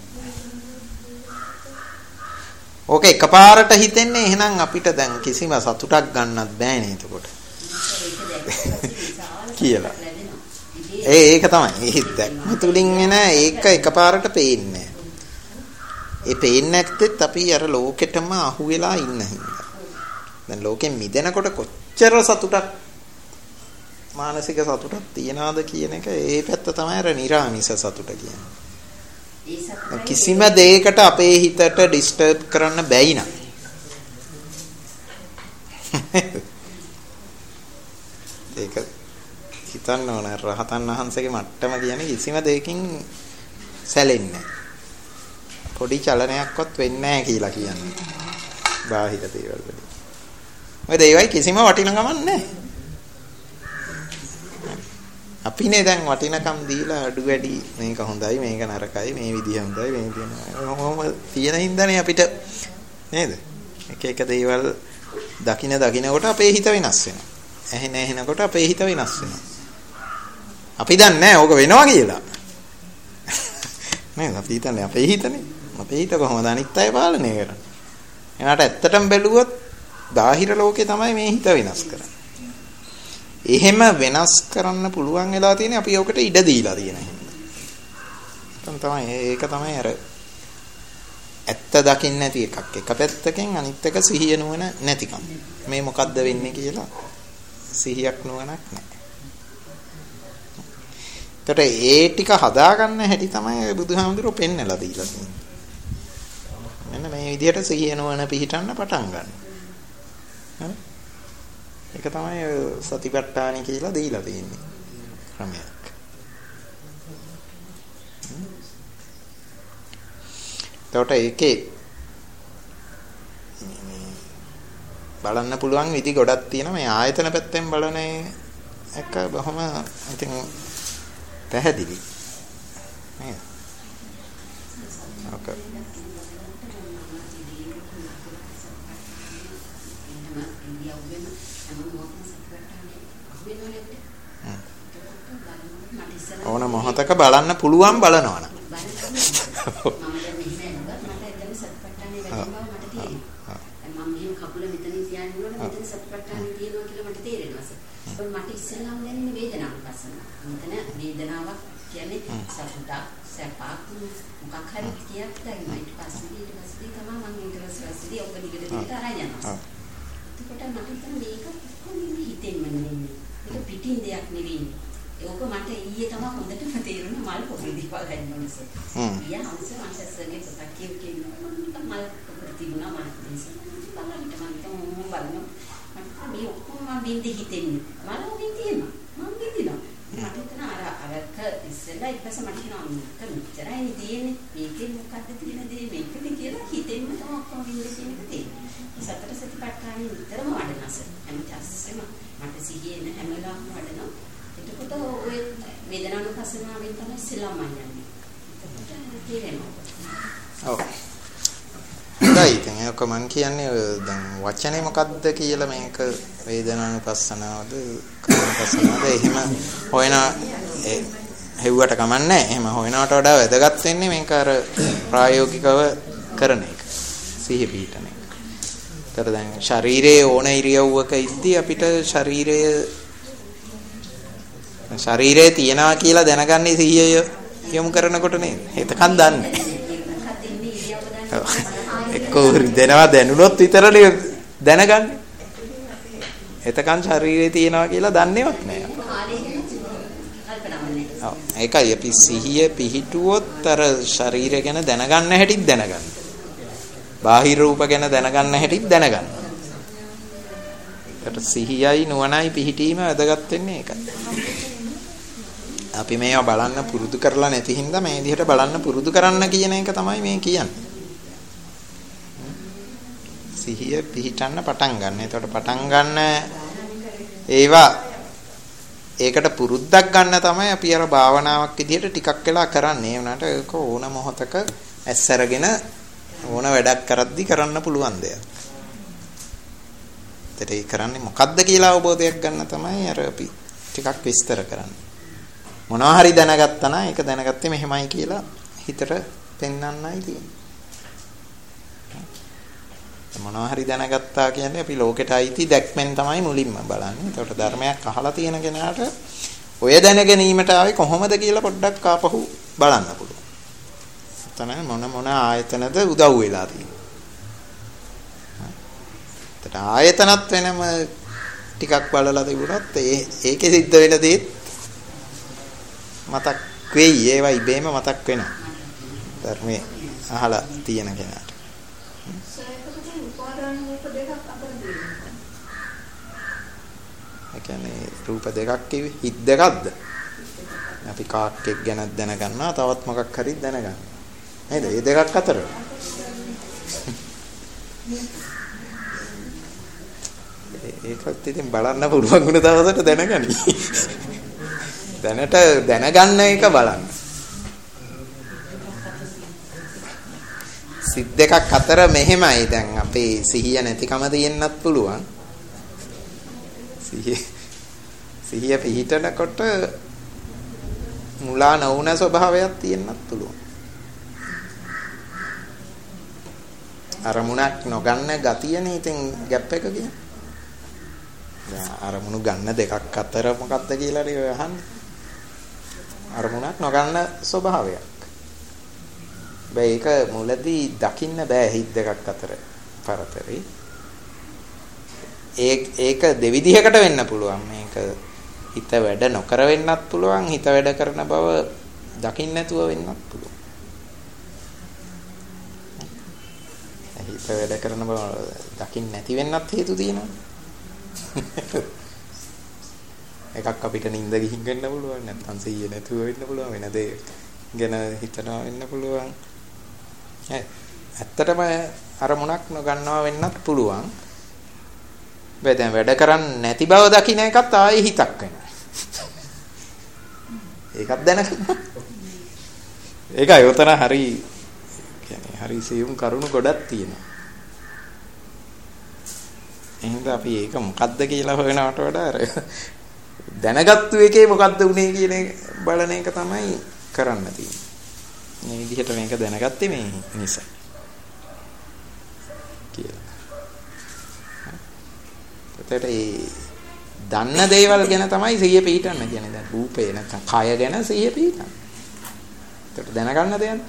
ඕක එකපාරට හිතෙන්නේ එහෙනම් අපිට දැන් කිසිම සතුටක් ගන්නත් බෑනේ එතකොට. කියලා. ඒක තමයි. ඒ දැක්ම තුලින් එන ඒක එකපාරට පේන්නේ. ඒ පේන්නේ නැත්තෙත් අපි අර ලෝකෙටම අහු වෙලා ඉන්න හින්දා. දැන් ලෝකෙන් මිදෙනකොට කොච්චර සතුටක් මානසික සතුටක් තියනවාද කියන එක ඒ පැත්ත තමයි අර නිරාමිස සතුට කියන්නේ. කිසිම දෙයකට අපේ හිතට ඩිස්ටර්බ් කරන්න බැයි නම් ඒක හිතන්න ඕන රහතන් වහන්සේගේ මට්ටම කියන්නේ කිසිම දෙයකින් සැලෙන්නේ නැහැ. පොඩි චලනයක්වත් වෙන්නේ නැහැ කියලා කියන්නේ. බාහිර දේවල් වලින්. ඔය දේවල් කිසිම වටිනකමක් නැහැ. අපිනේ දැන් වටිනකම් දීලා අඩු වැඩි මේක හොඳයි මේක නරකයි මේ විදිය හොඳයි මේ විදිය නරකයි තියෙන හින්දානේ අපිට නේද එක දේවල් දකිනකොට අපේ හිත වෙනස් වෙනවා ඇහෙනකොට අපේ හිත වෙනස් වෙනවා අපි දන්නේ නැහැ ඕක වෙනවා කියලා නේද අපි හිතන්නේ අපේ හිත කොහොමද අනිත් අය පාලනය කරන්නේ එනකට ඇත්තටම බැලුවොත් බාහිර ලෝකේ තමයි මේ හිත වෙනස් කරන්නේ එහෙම වෙනස් කරන්න පුළුවන් වෙලා තියෙන්නේ අපි ඔකට ඉඩ දීලා තියෙන හින්දා. ඒක තමයි අර ඇත්ත දකින්න නැති එකක්. එක පැත්තකින් අනිත් එක සිහිය නුවණ නැතිකම. මේ මොකද්ද වෙන්නේ කියලා සිහියක් නුවණක් නැහැ. ඒකට ඒ ටික හදාගන්න හැටි තමයි බුදුහාමුදුරුවෝ පෙන්නලා දීලා තියෙන්නේ. මෙන්න මේ විදිහට සිහිය නුවණ පිහිටන්න පටන් ගන්න. හරි? ඒක තමයි සතිපට්ඨාන කියලා දීලා තියෙන්නේ ක්‍රමයක්. එතකොට ඒකේ බලන්න පුළුවන් විදි ගොඩක් තියෙනවා. මේ ආයතන පැත්තෙන් බලන එක බොහොම ඉතින් පැහැදිලි. නේද? ඔක ඕන මොහතක බලන්න පුළුවන් බලනවනම් මට ඉස්සෙල්ලාම දැනෙන්නේ වේදනාවක්. මෙතන වේදනාවක් කියන්නේ සතුටක් සැපක් මොකක් හරි කියක් දැන් ඊට පස්සේ තමයි මම ඊට ඔක දිගට අරන් යනවා. එතකොට මට හිතෙන මේක කොහොමද හිතෙන්නේ නෙමෙයි. ඒක පිටින් දෙයක් නෙවෙයි. ඒක මට ඊයේ තමයි හොඳටම තේරුණා මල් පොඩි දේවල් ගන්නවනස. ඊයා හම්ස මාසස්සනේ පොතක් කියනවා මල් පොඩි තිබුණා මම බලන්න බලන්න මේ ඔක්කොම මම බින්දි හිතෙන්නේ. මම බින්දිනවා. මම බින්දිනවා. මට හිතන අරක ඉස්සෙල්ලා ඊපස්සේ මට හිතනවා මේක මෙච්චරයි තියෙන්නේ. මේකේ මොකක්ද තියෙන දේ මේකද කියලා හිතෙන්න තමයි ඔක්කොම බින්දි කියන එක තියෙන්නේ. සතර සතිපට්ඨානෙ විතරම වඩනස. හැමතිස්සෙම මට සිහියේ නැ හැම වෙලාවම වඩනවා. එතකොට ඔය වේදනානුපස්සනාවෙන් තමයි ඉස්සෙල්ලාම යන්නේ. එතකොට තේරෙනවා. ඔව්. හොඳයි ඉතින් ඒක මම කියන්නේ දැන් වචනේ මොකද්ද කියලා මේක වේදනානුපස්සනාවද කායනුපස්සනාවද එහෙම හොයන හෙව්වට කමන්නේ එහෙම හොයනවට වඩා වැදගත් වෙන්නේ මේක අර ප්‍රායෝගිකව කරන එක සිහි පිහිටන එක. ඒතර දැන් ශරීරයේ ඕන ඉරියව්වක ඉද්දි අපිට ශරීරයේ තියනවා කියලා දැනගන්නේ සිහිය යොමු කරනකොට නේද? එතකන් දන්නේ. එක්කෝ රිදෙනවා දැනුනොත් විතරනේ දැනගන්නේ. එතකන් ශරීරයේ තියනවා කියලා දන්නේවත් නෑ. ඔව් ඒකයි අපි සිහිය පිහිටුවොත් අර ශරීරය ගැන දැනගන්න හැටිත් දැනගන්න. බාහිර රූප ගැන දැනගන්න හැටිත් දැනගන්න. ඒකට සිහියයි නුවණයි පිහිටීම වැදගත් වෙන්නේ ඒකයි. අපි මේවා බලන්න පුරුදු කරලා නැති හින්දා මේ විදිහට බලන්න පුරුදු කරන්න කියන එක තමයි මේ කියන්නේ. සිහිය පිහිටන්න පටන් ගන්න. එතකොට පටන් ගන්න ඒකට පුරුද්දක් ගන්න තමයි අපි අර භාවනාවක් විදිහට ටිකක් වෙලා කරන්නේ. ඒ වුණාට ඒක ඕන මොහොතක ඇස්සරගෙන ඕන වැඩක් කරද්දි කරන්න පුළුවන් දෙයක්. ඒත් ඒ කරන්නේ මොකද්ද කියලා අවබෝධයක් ගන්න තමයි අර අපි ටිකක් විස්තර කරන්නේ. මොනවා හරි දැනගත්තා නම් ඒක දැනගත්තේ මෙහෙමයි කියලා හිතට පෙන්වන්නයි තියෙන්නේ. මොනවා හරි දැනගත්තා කියන්නේ අපි ලෝකෙට අයිති දැක්මෙන් තමයි මුලින්ම බලන්නේ. ඒකට ධර්මයක් අහලා තියෙන කෙනාට ඔය දැනගැනීමට ආවේ කොහොමද කියලා පොඩ්ඩක් ආපහු බලන්න පුළුවන්. එතන මොන ආයතනද උදව් වෙලා තියෙන්නේ. ඒකට ආයතනත් වෙනම ටිකක් බලලා තිබුණොත් ඒකේ සිද්ධ වෙන දේත් මතක් වෙයි. ඒවා ඉබේම මතක් වෙනවා. ධර්මයේ අහලා තියෙන කෙනාට. ඒ කියන්නේ රූප දෙකක් කිව්වේ හිත් දෙකක්ද? අපි කාක්කෙක් ගැන දැනගන්නවා තවත් මොකක් හරි දැනගන්නවා. නේද? මේ දෙකක් අතර. ඒකත් ඉතින් බලන්න පුළුවන් වුණ දවසට දැනගනි. දැනට දැනගන්න එක බලන්න. සිත් දෙකක් අතර මෙහෙමයි. දැන් අපේ සිහිය නැතිකම තියෙන්නත් පුළුවන්. සිහිය පිහිටනකොට මුලා නොවුන ස්වභාවයක් තියෙන්නත් පුළුවන්. අරමුණක් නොගන්න ගතියනේ ඉතින් ગેප් එක කියන්නේ. දැන් අරමුණු ගන්න දෙකක් අතර මොකක්ද කියලා නේ ඔය අහන්නේ. අරමුණක් නොගන්න ස්වභාවයක්. ඒක මුලදී දකින්න බෑ හිත් දෙකක් අතර පරතරේ. ඒක දෙවිධයකට වෙන්න පුළුවන්. මේක හිත වැඩ නොකර වෙන්නත් පුළුවන්. හිත වැඩ කරන බව දකින්න නැතුව වෙන්නත් පුළුවන්. හිත වැඩ කරන බව දකින්න නැති වෙන්නත් හේතු තියෙනවා. එකක් අපිට නිින්ද ගිහින් වෙන්න පුළුවන්. නැත්නම් සිහිය නැතුව වෙන්න පුළුවන්. වෙන දේ ගැන හිතනවා වෙන්න පුළුවන්. ඇත්තටම අරමුණක් නොගන්නවා වෙන්නත් පුළුවන්. දැන් වැඩ කරන්නේ නැති බව දකින්න එකත් ආයේ හිතක් වෙනවා. ඒකත් දැනගන්න. ඒකයි උතන හරි කියන්නේ හරි සියුම් කරුණු ගොඩක් තියෙනවා. එහෙනම් අපි ඒක මොකද්ද කියලා හොයනවට වඩා අර දැනගත්තු එකේ මොකද්ද උනේ කියන බලන එක තමයි කරන්න තියෙන්නේ. මේ විදිහට මේක දැනගත්තේ මේ නිසා. කියලා. ඒතට දන්න දේවල් ගැන තමයි සිහිය පිහිටන්න කියන්නේ. දැන් රූපේ නැත්නම් කය ගැන සිහිය පිහිටන්න. ඒකට දැනගන්න දෙයක්.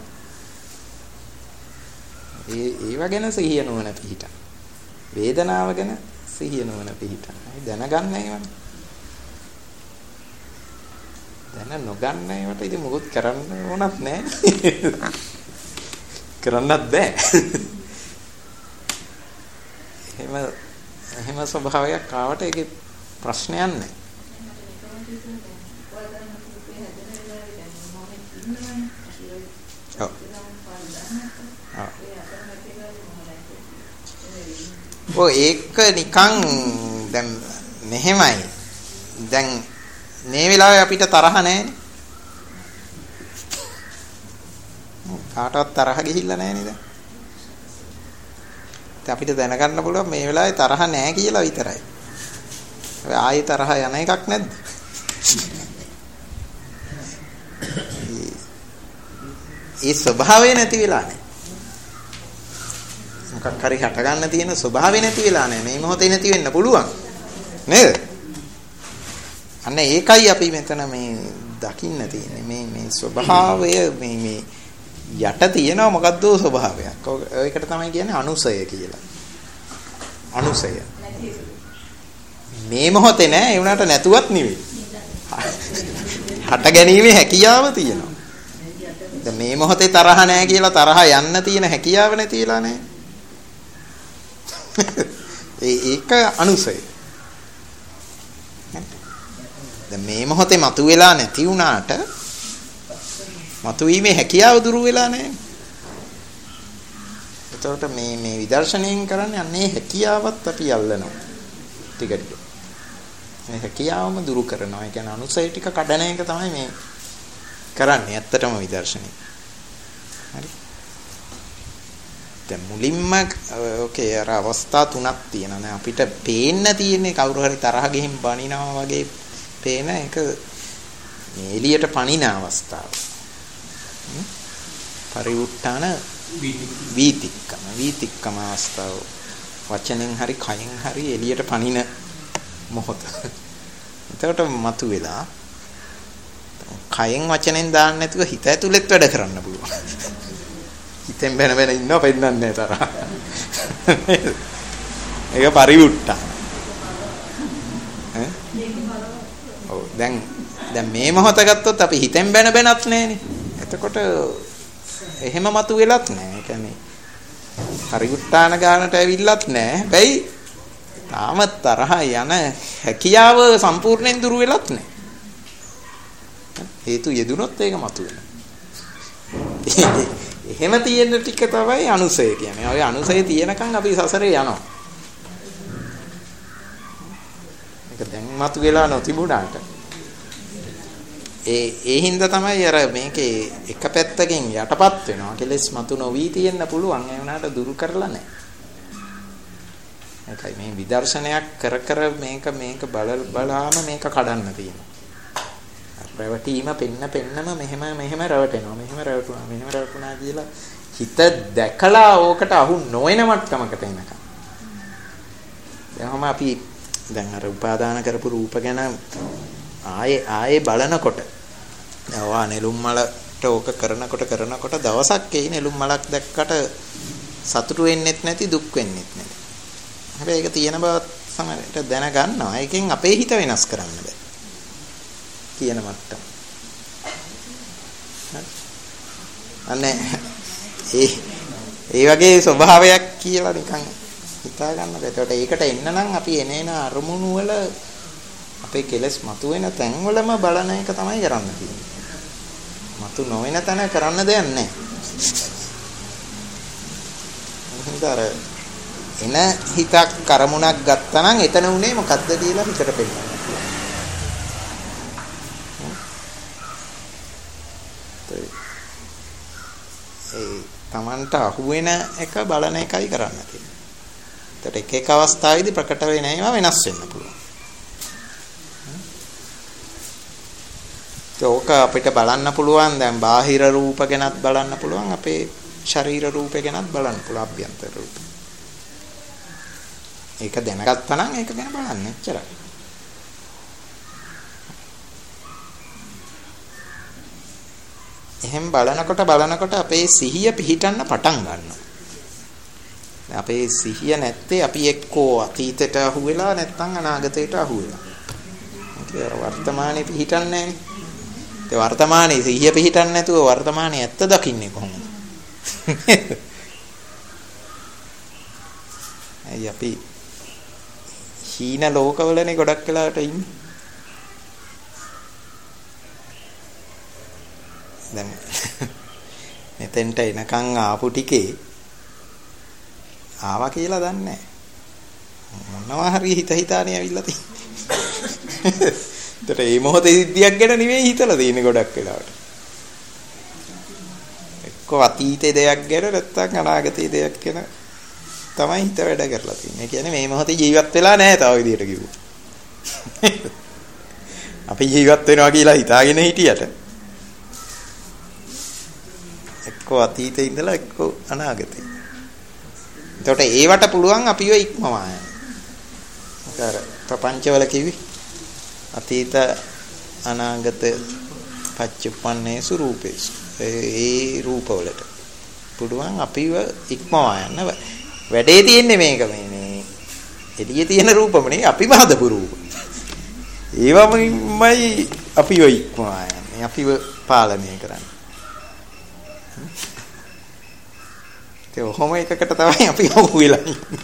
ඒව ගැන සිහිය නුවණ පිහිටන්න. වේදනාව ගැන සිහිය නුවණ පිහිටන්න. දැනගන්න ඒවනේ. දැන නොගන්න ඒවට ඉතින් මොකුත් කරන්න ඕනත් නැහැ. කරන්නත් බෑ. එහෙම ස්වභාවයක් ආවට ඒකේ ප්‍රශ්නයක් නැහැ. ඒක නිකන් දැන් මෙහෙමයි. දැන් මේ වෙලාවේ අපිට තරහ නැහැනේ. කාටවත් තරහ ගිහිල්ලා නැහැ නේද? අපිට දැනගන්න පුළුවන් මේ වෙලාවේ තරහ නැහැ කියලා විතරයි. ආයේ තරහ යන එකක් නැද්ද? ඒ ස්වභාවය නැති වෙලා නැහැ. මොකක් හරි හට ගන්න තියෙන ස්වභාවය නැති වෙලා නැහැ. මේ මොහොතේ නැති වෙන්න පුළුවන්. නේද? අන්න ඒකයි අපි මෙතන මේ දකින්න තියෙන්නේ. මේ ස්වභාවය මේ යට තියෙනවා මොකද්ද ස්වභාවයක්. ඒකට තමයි කියන්නේ අනුසය කියලා. අනුසය. මේ මොහොතේ නෑ ඒ වුණාට නැතුවත් නෙවෙයි. හට ගැනීමේ හැකියාව තියෙනවා. දැන් මේ මොහොතේ තරහ නෑ කියලා තරහ යන්න තියෙන හැකියාව නැති වෙලා නෑ. ඒක අනුසය. දැන් මේ මොහොතේ මතුවෙලා නැති වුණාට මතුවීමේ හැකියාව දුරු වෙලා නැහැ. එතකොට මේ විදර්ශනයෙන් කරන්නේ අන්නේ හැකියාවත් අපි අල්ලනවා. ටික ටික. මේ හැකියාවම දුරු කරනවා. ඒ කියන්නේ අනුසය ටික කඩන එක තමයි මේ කරන්නේ. ඇත්තටම විදර්ශනය. හරි. දැන් මුලින්ම ඕකේ අර අවස්ථා තුනක් තියෙනවා. අපිට පේන්න තියෙන්නේ කවුරු හරි තරහ ගිහින් බනිනවා වගේ පේන එක මේ එළියට පනින අවස්ථාව. පරිඋත්තාන වීතික්කම අවස්ථාව. වචනෙන් හරි කයෙන් හරි එළියට පනින මොහොත. එතකොට මතුවෙලා කයෙන් වචනෙන් දාන්න නැතුව හිත ඇතුළෙත් වැඩ කරන්න පුළුවන්. හිතෙන් බැන බැන ඉන්නව පෙන්නන්නේ නැහැ තරහ. ඒක පරිඋත්තාන. ඔව් දැන් මේ මොහොත ගත්තොත් අපි හිතෙන් බැන බැනත් නැහනේ. එතකොට එහෙම මතු වෙලත් නැහැ. ඒ කියන්නේ පරිඋත්තාන ගානට ඇවිල්ලත් නැහැ. හැබැයි තාම තරහ යන හැකියාව සම්පූර්ණයෙන් දුරු වෙලත් නැහැ. හේතු යෙදුනොත් ඒක මතු වෙනවා. එහෙම තියෙන ටික තමයි අනුසය කියන්නේ. ඔය අනුසය තියෙනකන් අපි සසරේ යනවා. ඒක දැන් මතු වෙලා නොතිබුණාට ඒ හින්දා තමයි අර මේකේ එක පැත්තකින් යටපත් වෙනවා. කෙලස් මතු නොවි තියෙන්න පුළුවන්. ඒ වුණාට දුරු කරලා නැහැ. ඒකයි මේ විදර්ශනයක් කර මේක බලාම මේක කඩන්න තියෙනවා. රැවටීම පෙන්නම මෙහෙම රැවටෙනවා. මෙහෙම රැවටුණා කියලා හිත දැකලා ඕකට අහු නොවන මට්ටමකට එනකම්. දැන්ම අපි දැන් අර උපාදාන කරපු රූප ගැන ආයේ බලනකොට ඔවා නෙළුම් මලට ඕක කරනකොට දවසක් ඒ නෙළුම් මලක් දැක්කට සතුටු වෙන්නෙත් නැති දුක් වෙන්නෙත් නැති. හැබැයි ඒක තියෙන බව සමහරට දැනගන්නවා. ඒකෙන් අපේ හිත වෙනස් කරන්න බෑ. කියන මට්ටම. අනේ ඒ වගේ ස්වභාවයක් කියලා නිකන් හිතා ගන්න බෑ. ඒකට ඒකට එන්න නම් අපි එනේන අරමුණු වල අපේ කෙලස් මතුවෙන තැන්වලම බලන එක තමයි කරන්න තියෙන්නේ. මතු නොවන තැන කරන්න දෙයක් නැහැ. එන හිතක් කරමුණක් ගත්තා නම් එතන උනේ මොකද්ද කියලා හිතට පෙන්නන්න. ඒ Tamanට අහුවෙන එක බලන එකයි කරන්න තියෙන්නේ. ඒකට එක අවස්ථාවේදී ප්‍රකට වෙන ඒවා වෙනස් වෙන්න පුළුවන්. ඒක අපිට බලන්න පුළුවන්. දැන් බාහිර රූප ගැනත් බලන්න පුළුවන්. අපේ ශරීර රූප ගැනත් බලන්න පුළුවන්. අභ්‍යන්තර රූප. ඒක දැනගත්තා නම් ඒක ගැන බලන්න එච්චරයි. එහෙන් බලනකොට අපේ සිහිය පිහිටන්න පටන් ගන්නවා. අපේ සිහිය නැත්තේ අපි එක්කෝ අතීතයට අහු වෙලා නැත්නම් අනාගතයට අහු වෙලා. ඒක වර්තමානයේ පිහිටන්නේ නැහැ. ඒ වර්තමානයේ සිහිය පිහිටන්නේ නැතුව වර්තමානයේ ඇත්ත දකින්නේ කොහොමද? අය අපි හීන ලෝකවලනේ ගොඩක් වෙලාවට ඉන්නේ. දැන් මෙතෙන්ට එනකන් ආපු ටිකේ ආවා කියලා දන්නේ නැහැ. මොනවා හරි හිතානේ ඇවිල්ලා තියෙන්නේ. ඒතර මේ මොහොතේ සිද්ධියක් ගැන නෙවෙයි හිතලා තියෙන්නේ ගොඩක් වෙලාවට. එක්ක අතීතේ දෙයක් ගැන නැත්නම් අනාගතේ දෙයක් ගැන තමයි හිත වැඩ කරලා තියෙන්නේ. ඒ කියන්නේ මේ මොහොතේ ජීවත් වෙලා නැහැ තව විදියට කිව්වොත්. අපි ජීවත් වෙනවා කියලා හිතාගෙන හිටියට එක්ක අතීතේ ඉඳලා එක්ක අනාගතේ. එතකොට ඒවට පුළුවන් අපිව ඉක්මවා යන්න. අර ප්‍රපංචවල කිවි අතීත අනාගත පච්චුප්පන්නේසු රූපේසු. ඒ රූපවලට පුළුවන් අපිව ඉක්මවා යන්න. වැඩේ තියෙන්නේ මේක මේ එළියේ තියෙන රූපමනේ අපිම හදපු රූප. ඒවමයි අපිව ඉක්මවා යන්නේ. අපිව පාලනය කරන්නේ. ඒ ඔහොම එකකට තමයි අපි අහු වෙලා ඉන්නේ.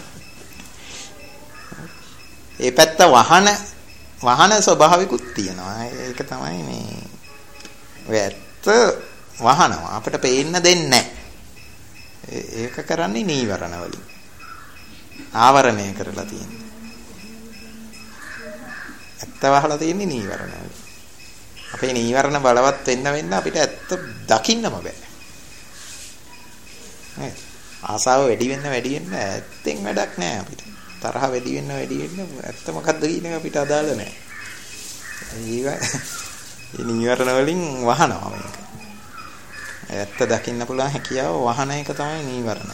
ඒ පැත්ත වහන ස්වභාවිකුත් තියෙනවා. ඒක තමයි මේ ඇත්ත වහනවා. අපිට පේන්න දෙන්නේ නැහැ. ඒක කරන්නේ නීවරණ වලින්. ආවරණය කරලා තියෙන්නේ. ඇත්ත වහලා තියෙන්නේ නීවරණ වලින්. අපේ නීවරණ බලවත් වෙන්න අපිට ඇත්ත දකින්නම බෑ. නේද? ආසාව වැඩි වෙන්න ඇත්තෙන් වැඩක් නැහැ අපිට. තරහ වැඩි වෙන්න ඇත්ත මොකද්ද කියන එක අපිට අදාළ නැහැ. ඒ නීවරණ වලින් වහනවා මේක. ඇත්ත දකින්න පුළුවන් හැකියාව වහන එක තමයි නීවරණ.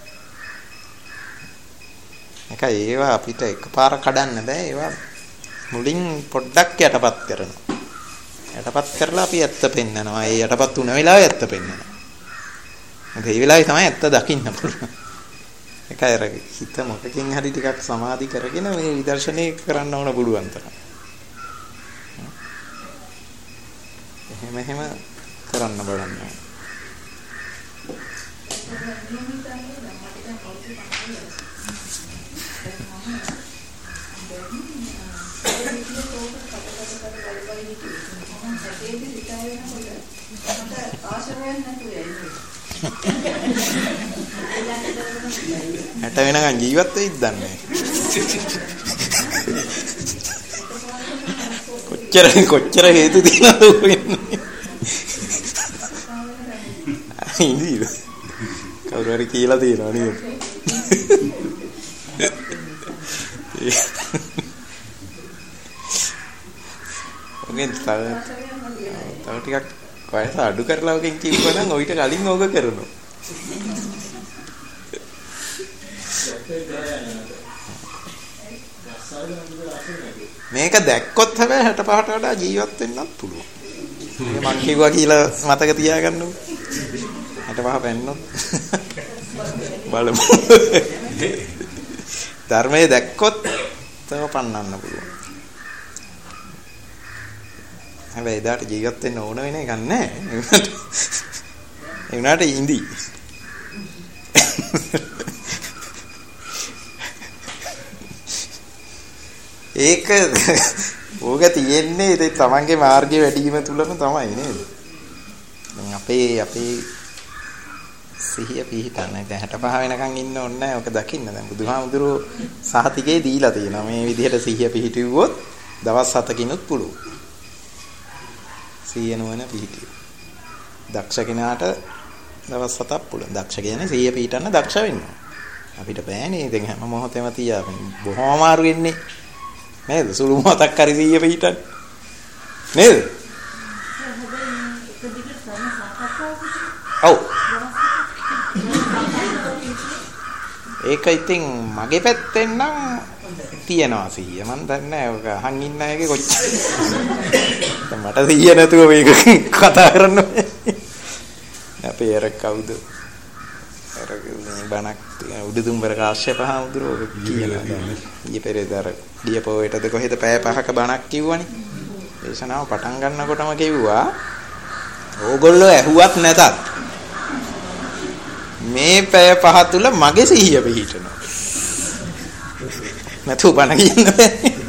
ඒවා අපිට එකපාර කඩන්න බෑ. ඒවා මුලින් පොඩ්ඩක් යටපත් කරනවා. යටපත් කරලා අපි ඇත්ත පෙන්නනවා. ඒ යටපත් වුණ වෙලාවේ ඇත්ත පෙන්නනවා. ඒ වෙලාවේ තමයි ඇත්ත දකින්න පුළුවන්. ඒකයි අර හිත මොකකින් හරි ටිකක් සමාධි කරගෙන මේ විදර්ශනය කරන්න ඕන පුළුවන් තරම්. එහෙම කරන්න බලන්න. හැට වෙනකන් ජීවත් වෙයිද දන්නේ කොච්චර හේතු තියනවද වෙන්නේ ඉඳී කවුරු හරි කියලා දෙනවා නේද ඔගෙන් තව ටිකක් වයස අඩු කරලා ඔගෙන් කිව්වනම් ඔయిత කලින් ඕක කරනවා මේක දැක්කොත් හැබැයි 65ට වඩා ජීවත් වෙන්නත් පුළුවන්. මම කිව්වා කියලා මතක තියාගන්නකො. 65 පෙන්නොත් බලමු. ධර්මයේ දැක්කොත් තව පන්නන්න පුළුවන්. හැබැයි එදාට ජීවත් වෙන්න ඕන වෙන එකක් නැහැ. ඒ වුණාට ඉඳි. ඒක ඕක තියෙන්නේ ඒ තමන්ගේ මාර්ගය වැඩි වීම තුලම තමයි නේද? දැන් අපේ සිහිය පිහිටන්නේ දැන් 65 වෙනකන් ඉන්න ඕනේ නැහැ. ඔක දකින්න දැන් බුදුහාමුදුරුවෝ සහතිකේ දීලා තියෙනවා. මේ විදිහට සිහිය පිහිටුවොත් දවස් 7කිනුත් පුළුවන්. සිහිය නොවන පිහිටිය. දක්ෂ කෙනාට දවස් 7ක් පුළුවන්. දක්ෂ කියන්නේ සිහිය පිහිටන්න දක්ෂ වෙන්න. අපිට බෑනේ. දැන් හැම මොහොතෙම තියාගෙන බොහොම අමාරු වෙන්නේ. නේද? සුළු මොහොතක් හරි සිහිය පිහිටන්න. නේද? ඔව්. ඒක ඉතින් මගේ පැත්තෙන් නම් තියනවා සිහිය. මම දන්නේ නැහැ ඔක අහන් ඉන්න අයගේ කොච්චර. මට සිහිය නැතුව මේක කතා කරන්න අපේ අර කවුද? අර මේ බණක් උඩුදුම්බර කාශ්‍යප හාමුදුරුවෝ කියනවා දැන්. ඊයේ පෙරේදා ගිය පොයටද කොහෙද පැය 5ක බණක් කිව්වනේ. දේශනාව පටන් ගන්නකොටම කිව්වා ඕගොල්ලෝ ඇහුවත් නැතත් මේ පැය 5 තුල මගේ සිහිය පිහිටනවා. නැතු බණ කියන්න බෑ.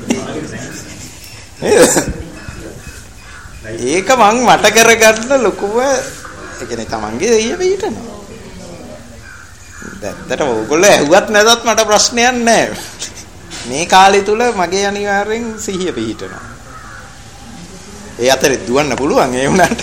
ඒක මං මට කරගන්න ලොකුම ඒ කියන්නේ තමන්ගේ සිහිය පිහිටනවා. දැත්තට ඕගොල්ලෝ ඇහුවත් නැතත් මට ප්‍රශ්නයක් නැහැ. මේ කාලය තුල මගේ අනිවාර්යෙන් සිහිය පිහිටනවා. ඒ අතරේ දුවන්න පුළුවන් ඒ වුණාට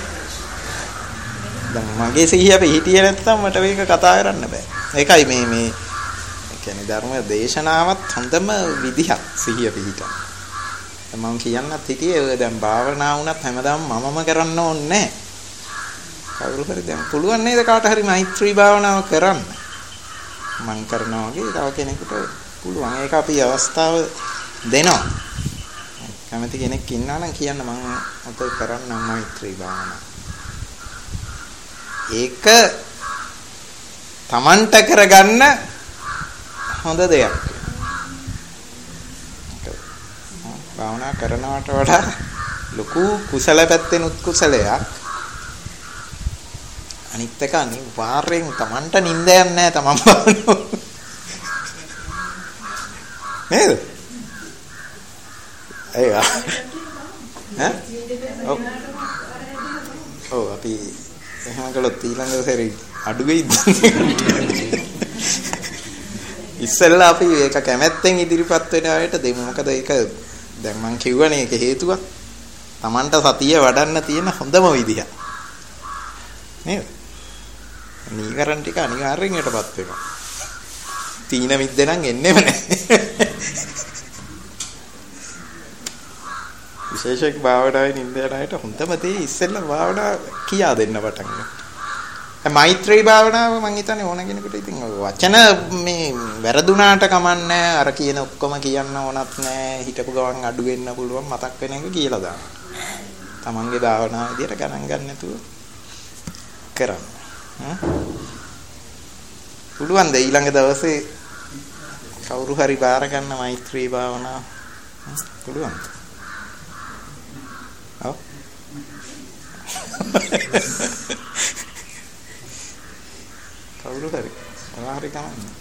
දැන් මගේ සිහිය පිහිටියේ නැත්තම් මට මේක කතා කරන්න බෑ. ඒකයි මේ කියන්නේ ධර්ම දේශනාවත් හොඳම විදිහක් සිහිය පිහිටන. මම කියන්නත් හිටියේ දැන් භාවනා වුණත් හැමදාම මමම කරන්න ඕනේ නැහැ. කවුරු හරි දැන් පුළුවන් නේද කාට හරි මෛත්‍රී භාවනාව කරන්න. මම කරනවා වගේ තව කෙනෙකුට පුළුවන්. ඒක අපි අවස්ථාව දෙනවා. කැමති කෙනෙක් ඉන්නා නම් කියන්න මම අත කරන්නම් මෛත්‍රී භාවනාව. ඒක තමන්ට කරගන්න හොඳ දෙයක්. භාවනා කරනවට වඩා ලොකු කුසල පැත්තෙන් උත්කුසලයක්. අනිත් එක අනිවාර්යෙන් තමන්ට නිින්ද යන්නේ නැහැ තමන් භාවනාව. නේද? අයියා. ඈ? ඔව් අපි එහෙම කළොත් ඊළඟ සැරේ අඩු වෙයිද? ඉස්සෙල්ලා අපි ඒක කැමැත්තෙන් ඉදිරිපත් වෙන අයට දෙමු. මොකද ඒක දැන් මම කිව්වනේ ඒක හේතුවක්. Tamanට සතිය වඩන්න තියෙන හොඳම විදිහ. නේද? නීවරණ ටික අනිවාර්යෙන් යටපත් වෙනවා. තීන මිද්ද නම් එන්නේම නැහැ. විශේෂයෙන් භාවනාවේ නින්දයන්ට හොඳම දේ ඉස්සෙල්ලා භාවනාව කියා දෙන්න පටන් ගන්න. මෛත්‍රී භාවනාව මම හිතන්නේ ඕන කෙනෙකුට ඉතින් වචන මේ වැරදුනාට කමන්නේ අර කියන ඔක්කොම කියන්න ඕනත් නැහැ. හිතපු ගමන් අඩු වෙන්න පුළුවන් මතක් වෙන එක කියලා දාන්න. තමන්ගේ භාවනාව විදියට ගණන් ගන්න නැතුව කරන්න. පුළුවන් ද ඊළඟ දවසේ කවුරු හරි බාර ගන්න මෛත්‍රී භාවනාව පුළුවන්. ඔව්. කවුරු හරි මොනවා හරි කමන්නේ.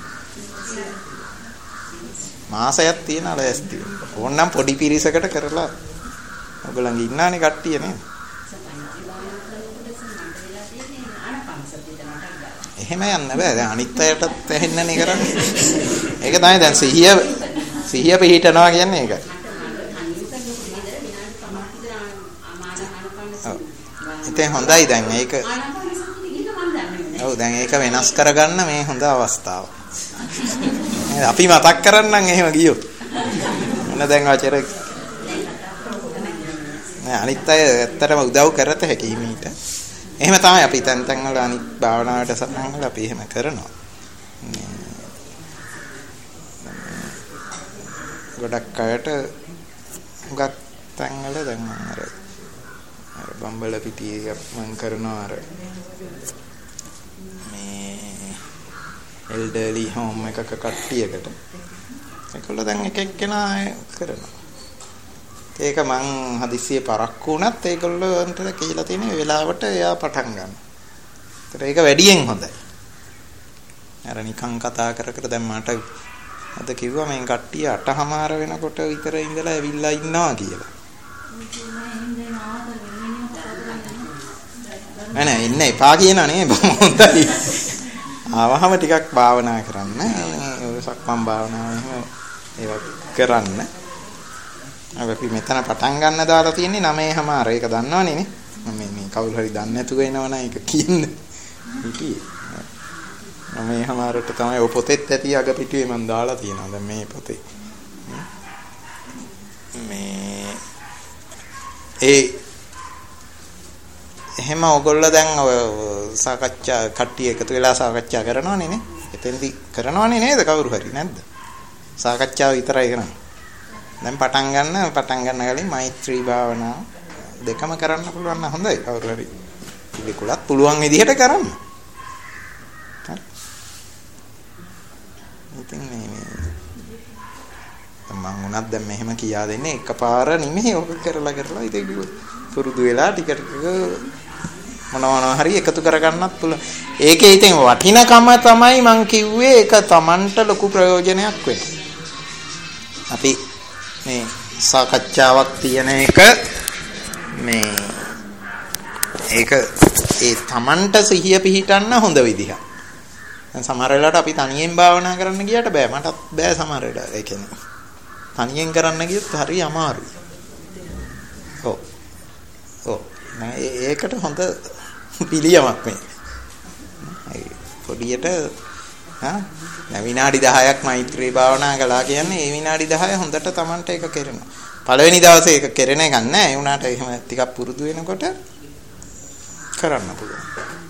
මාසයක් තියන ලෑස්ති. ඕනනම් පොඩි පිරිසකට කරලා ඔයගොල්ලන්ගේ ඉන්නානේ කට්ටිය නේද? එහෙම යන්න බෑ. දැන් අනිත් අයටත් ඇහෙන්නනේ කරන්නේ. ඒක තමයි දැන් සිහිය පිහිටනවා කියන්නේ ඒකයි. ඉතින් හොඳයි දැන් ඒක. ඔව් දැන් ඒක වෙනස් කරගන්න මේ හොඳ අවස්ථාව. අපි මතක් කරන්නම් එහෙම ගියොත්. මොන දැන් ආචාර නෑ අනිත් අය ඇත්තටම උදව් කරත හැකි මීට. එහෙම තමයි අපි තැන් තැන් වල අනිත් භාවනාවට සටහන් වල අපි එහෙම කරනවා. ගොඩක් අයට හුඟක් තැන් වල දැන් අර බම්බල පිටියේ මම කරනවා අර මේ එල්ඩර්ලි හෝම් එකක කට්ටියකට. ඒකවල දැන් එක එක්කෙනා කරනවා. ඒක මං හදිස්සියේ පරක්කු වුණත් ඒගොල්ලන්ට කියලා තියෙන වෙලාවට එයා පටන් ගන්නවා. ඒතර ඒක වැඩියෙන් හොඳයි. අර නිකන් කතා කර කර දැන් මට අද කිව්වා මේ කට්ටිය 8:00 වෙනකොට විතර ඉඳලා ඇවිල්ලා ඉන්නවා කියලා. නෑ ඉන්න එපා කියනා නේ හොඳයි. ආවහම ටිකක් භාවනා කරන්න. ඔය සක්මන් භාවනාව එහෙම ඒවා කරන්න. අපි මෙතන පටන් ගන්න දාලා තියෙන්නේ 9:00. ඒක දන්නවනේ නේ. මේ කවුරු හරි දන්නේ නැතුව එනවනම් ඒක කියන්න. හිටියේ. 9:00ට තමයි ඔය පොතෙත් ඇති අග පිටුවේ මම දාලා තියෙනවා. දැන් මේ පොතේ. මේ එහෙම ඔයගොල්ලෝ දැන් ඔය සාකච්ඡා කට්ටිය එකතු වෙලා සාකච්ඡා කරනවනේ නේ. එතෙන්දි කරනවනේ නේද කවුරු හරි නැද්ද? සාකච්ඡාව විතරයි කරන්නේ. දැන් පටන් ගන්න කලින් මෛත්‍රී භාවනාව දෙකම කරන්න පුළුවන් නම් හොඳයි කවුරු හරි පිළිකුලත් පුළුවන් විදිහට කරන්න. හරි. ඉතින් මේ මම උනත් දැන් මෙහෙම කියා දෙන්නේ එකපාර නෙමෙයි ඔක කරලා ඉතින් පුරුදු වෙලා ටික මොනවා හරි එකතු කරගන්නත් පුළුවන්. ඒකේ ඉතින් වටිනකම තමයි මං කිව්වේ ඒක Tamanට ලොකු ප්‍රයෝජනයක් වෙනවා. අපි මේ සාකච්ඡාවක් තියෙන එක මේ ඒක ඒ Tamanට සිහිය පිහිටන්න හොඳ විදිහක්. දැන් සමහර වෙලාවට අපි තනියෙන් භාවනා කරන්න ගියට බෑ. මටත් බෑ සමහර වෙලාවට. ඒ කියන්නේ තනියෙන් කරන්න ගියොත් හරි අමාරුයි. ඔව්. ඒකට හොඳ පිළියමක් මේ. පොඩියට දැන් විනාඩි 10ක් මෛත්‍රී භාවනා කළා කියන්නේ ඒ විනාඩි 10 හොඳට Tamanට ඒක කරනවා. පළවෙනි දවසේ ඒක කරන එක නෑ. ඒ උනාට එහෙම ටිකක් පුරුදු වෙනකොට කරන්න පුළුවන්.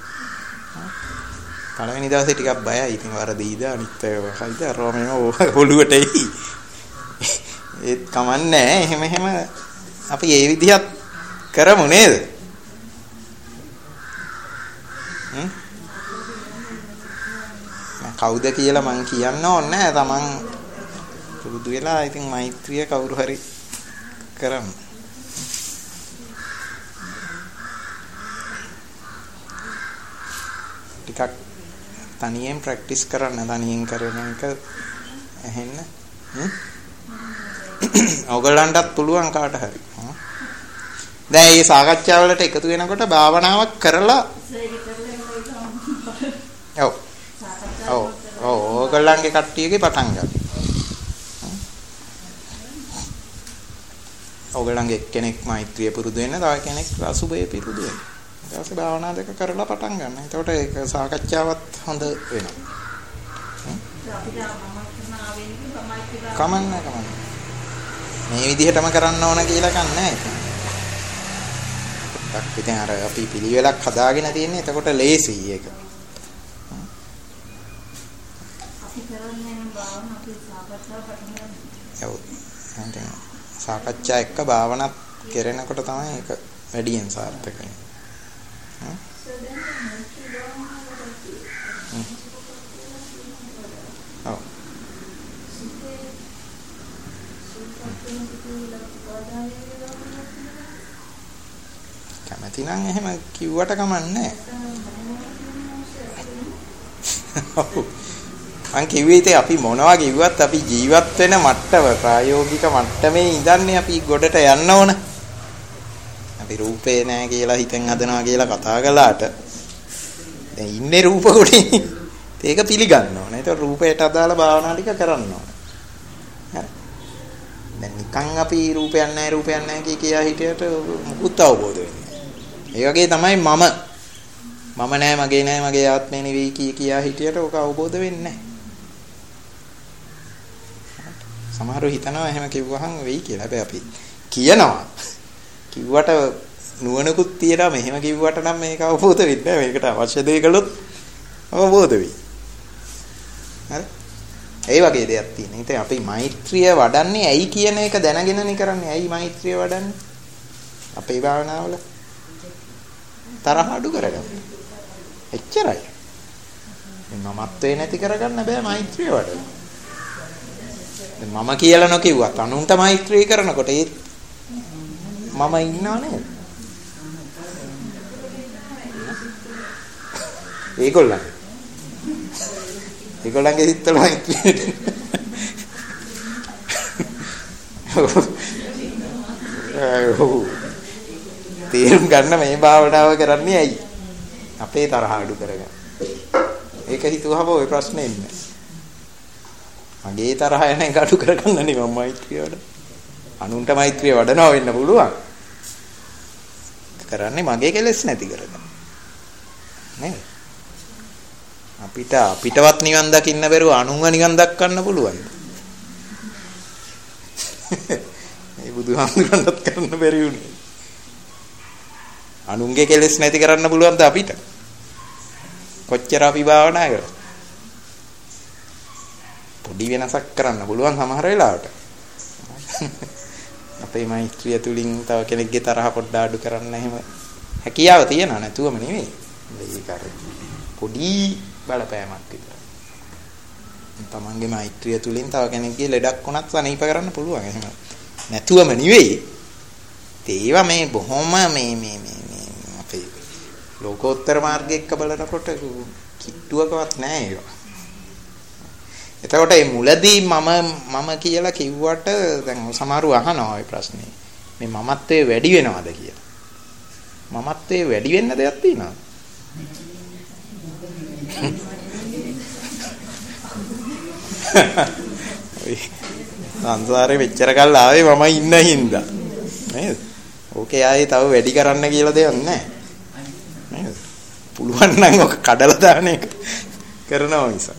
පළවෙනි දවසේ ටිකක් බයයි. ඉතින් වරදීද අනිත් ඒවා හයිද අරවම ඔළුවට එයි. ඒත් කමන්නේ එහෙම අපි ඒ විදිහත් කරමු නේද? කවුද කියලා මං කියන්න ඕනේ නැහැ. Taman පුරුදු වෙලා ඉතින් මෛත්‍රිය කවුරු හරි කරමු. ටිකක් තනියෙන් ප්‍රැක්ටිස් කරන්න. තනියෙන් කරන එක ඇහෙන්න. ඔයගලන්ටත් පුළුවන් කාට හරි. දැන් මේ සාකච්ඡාවලට එකතු වෙනකොට භාවනාවක් කරලා ඔයගලන්ගේ කට්ටියගේ පටන් ගන්න. ඔයගලන්ගේ කෙනෙක් මෛත්‍රිය පුරුදු වෙන්න, තව කෙනෙක් අසුබය පුරුදු වෙන්න. ඊට පස්සේ භාවනා දෙක කරලා පටන් ගන්න. එතකොට ඒක සාකච්ඡාවත් හොඳ වෙනවා. කමන්න. මේ විදිහටම කරන්න ඕන කියලා කන්නේ නැහැ. ඉතින් අර අපි පිළිවෙලක් හදාගෙන තියෙන්නේ. එතකොට ලේසියි ඒක. අපි කරන්නේ නම් භාවනා අපි සාකච්ඡාව පටන් ගන්න. සාකච්ඡා එක්ක භාවනාත් කරනකොට තමයි ඒක වැඩියෙන් සාර්ථක වෙන්නේ. කැමති නම් එහෙම කිව්වට කමන්නේ නැහැ. මං කිව්වේ ඉතින් අපි මොනවා කිව්වත් අපි ජීවත් වෙන මට්ටම ප්‍රායෝගික මට්ටමේ ඉඳන්නේ අපි ගොඩට යන්න ඕන. අපි රූපේ නැහැ කියලා හිතෙන් හදනවා කියලා කතා කළාට දැන් ඉන්නේ රූප කොටේ. ඒක පිළිගන්න ඕන. ඒක රූපයට අදාළ භාවනා ටික කරන්න ඕන. හරි. දැන් නිකන් අපි රූපයක් නැහැ කියා හිටියට මුකුත් අවබෝධ වෙන්නේ. ඒ වගේ තමයි මම නෑ මගේ ආත්මය නෙවෙයි කියා හිටියට ඕක අවබෝධ වෙන්නේ නැහැ. සමහරව හිතනවා එහෙම කිව්වහම වෙයි කියලා. හැබැයි අපි කියනවා. කිව්වට නුවණකුත් තියනවා. මෙහෙම කිව්වට නම් මේක අවබෝධ වෙන්නේ නැහැ. මේකට අවශ්‍ය දේ කළොත් අවබෝධ වෙයි. හරි? ඒ වගේ දෙයක් තියෙනවා. ඉතින් අපි මෛත්‍රිය වඩන්නේ ඇයි කියන එක දැනගෙනනේ කරන්නේ. ඇයි මෛත්‍රිය වඩන්නේ? අපේ භාවනාවල තරහ අඩු කරගන්න. එච්චරයි. මමත්වේ නැති කරගන්න බෑ මෛත්‍රිය වඩන්න. මම කියලා නොකියුවත් අනුන්ට මෛත්‍රී කරනකොට ඒ මම ඉන්නව නේද? ඒගොල්ලන්ගේ සිත්වල මෛත්‍රී තේරුම් ගන්න මේ භාවනාව කරන්නේ ඇයි? අපේ තරහ අඩු කරගන්න. ඒක හිතුවම ওই ප්‍රශ්නේ ඉන්නේ. මගේ තරහ යන එක අඩු කරගන්න නේ මම මෛත්‍රිය වඩ. අනුන්ට මෛත්‍රිය වඩනවා වෙන්න පුළුවන්. කරන්නේ මගේ කෙලෙස් නැති කරගන්න. නේද? අපිටවත් නිවන් දකින්න බැරුව අනුන්ව නිවන් දක්වන්න පුළුවන්. මේ බුදුහාමුදුරන්වත් කරන්න බැරි වුණේ. අනුන්ගේ කෙලෙස් නැති කරන්න පුළුවන්ද අපිට? කොච්චර අපි භාවනා කරා? පොඩි වෙනසක් කරන්න පුළුවන් සමහර වෙලාවට. අපේ මෛත්‍රිය තුලින් තව කෙනෙක්ගේ තරහ පොඩ්ඩ අඩු කරන්න එහෙම හැකියාව තියනවා නැතුවම නෙවෙයි. ඒක අර පොඩි බලපෑමක් විතරයි. තමන්ගේ මෛත්‍රිය තුලින් තව කෙනෙක්ගේ ලෙඩක් වුණත් සනීප කරන්න පුළුවන්. එහෙම නැතුවම නෙවෙයි. ඒවා මේ බොහොම මේ අපේ ලෝකෝත්තර මාර්ගයේ එක්ක බලනකොට කිට්ටුවකවත් නැහැ ඒවා. එතකොට මේ මුලදී මම කියලා කිව්වට දැන් සමහරව අහනවා ওই ප්‍රශ්නේ. මේ මමත්වයේ වැඩි වෙනවද කියලා. මමත්වයේ වැඩි වෙන්න දෙයක් තියෙනවද? සංසාරේ මෙච්චර කල් ආවේ මම ඉන්න හින්දා. නේද? ඕකේ ආයේ තව වැඩි කරන්න කියලා දෙයක් නැහැ. නේද? පුළුවන් නම් ඔක කඩලා දාන එක කරනවා මිස.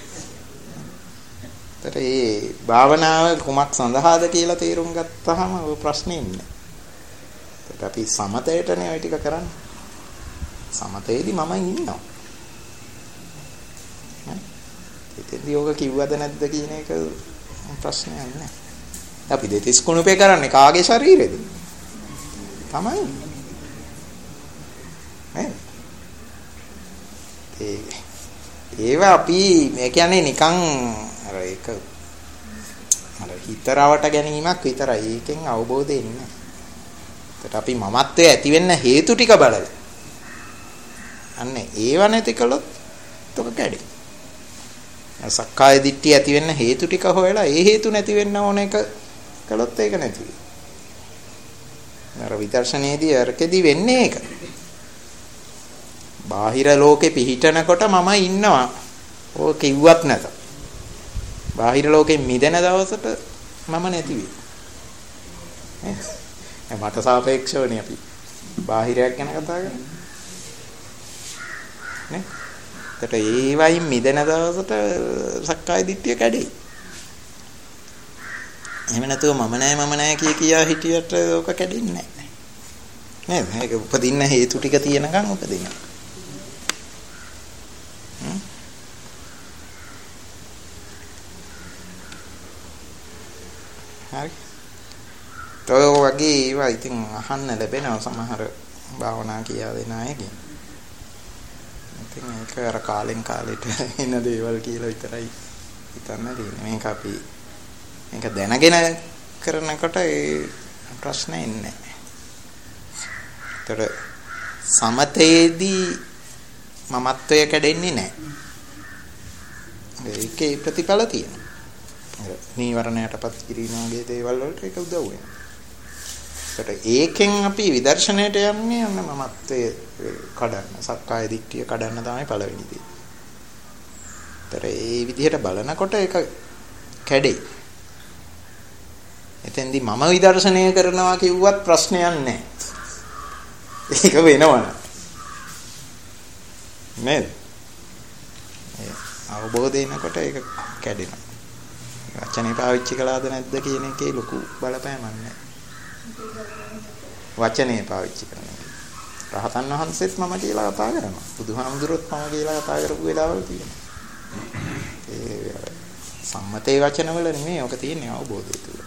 ඒ භාවනාව කුමක් සඳහාද කියලා තේරුම් ගත්තාම ඔය ප්‍රශ්නේ ඉන්නේ. ඒත් අපි සමතේටනේ ওই ටික කරන්නේ. සමතේදී මම ඉන්නවා. ඉතින් යෝග කිව්වද නැද්ද කියන එක ප්‍රශ්නයක් නෑ. අපි දෙතිස් කුණුපේ කරන්නේ කාගේ ශරීරෙද? තමයි. ඒවා අපි මේ කියන්නේ නිකන් අර ඒක අර හිතරවට ගැනීමක් විතරයි. ඒකෙන් අවබෝධය එන්නේ. ඒකට අපි මමත්වයේ ඇති වෙන්න හේතු ටික බලලා. අන්න ඒව නැති කළොත් තොක කැඩේ. සක්කාය දිට්ඨිය ඇති වෙන්න හේතු ටික හොයලා ඒ හේතු නැති වෙන්න ඕන එක කළොත් ඒක නැති වෙයි. අර විදර්ශනයේදී අරකෙදි වෙන්නේ ඒක. බාහිර ලෝකේ පිහිටනකොට මම ඉන්නවා. ඕක කිව්වත් නැත. බාහිර ලෝකෙ මිදෙන දවසට මම නැති වෙයි. මට සාපේක්ෂවනේ අපි බාහිරයක් ගැන කතා කරන්නේ. නේ? ඒකට ඒ වයින් මිදෙන දවසට සක්කාය දිට්ඨිය කැඩෙයි. එහෙම නැතුව මම නෑ කියා හිටියට ඕක කැඩෙන්නේ නැහැ. නේද? ඒක උපදින්න හේතු ටික තියෙනකන් උපදිනවා. හරි. ඔය වගේ ඒවා ඉතින් අහන්න ලැබෙනවා සමහර භාවනා කියලා දෙන අයගෙන්. ඉතින් ඒක අර කාලෙන් කාලෙට එන දේවල් කියලා විතරයි හිතන්න තියෙන්නේ. මේක අපි මේක දැනගෙන කරනකොට ඒ ප්‍රශ්න එන්නේ නැහැ. ඒතර සමතේදී මමත්වය කැඩෙන්නේ නැහැ. ඒකේ ප්‍රතිඵල තියෙනවා. නීවරණයටපත් කිරීම වගේ දේවල් වලට ඒක උදව් වෙනවා. ඒකෙන් අපි විදර්ශනයට යන්නේ මමත්වයේ කඩන්න, සක්කාය දිට්ඨිය කඩන්න තමයි පළවෙනි දේ. ඒතර ඒ විදිහට බලනකොට ඒක කැඩේ. එතෙන්දී මම විදර්ශනය කරනවා කිව්වත් ප්‍රශ්නයක් නැහැ. ඒක වෙනවනේ. නේද? අවබෝධය එනකොට ඒක කැඩෙනවා. වචනේ පාවිච්චි කළාද නැද්ද කියන එකේ ලොකු බලපෑමක් නැහැ. වචනේ පාවිච්චි කරනවා. රහතන් වහන්සේත් මම කියලා කතා කරනවා. බුදුහාමුදුරුවොත් මම කියලා කතා කරපු වෙලාවල් තියෙනවා. ඒ සම්මතේ වචනවල නෙමෙයි ඔක තියෙන්නේ අවබෝධය තුල.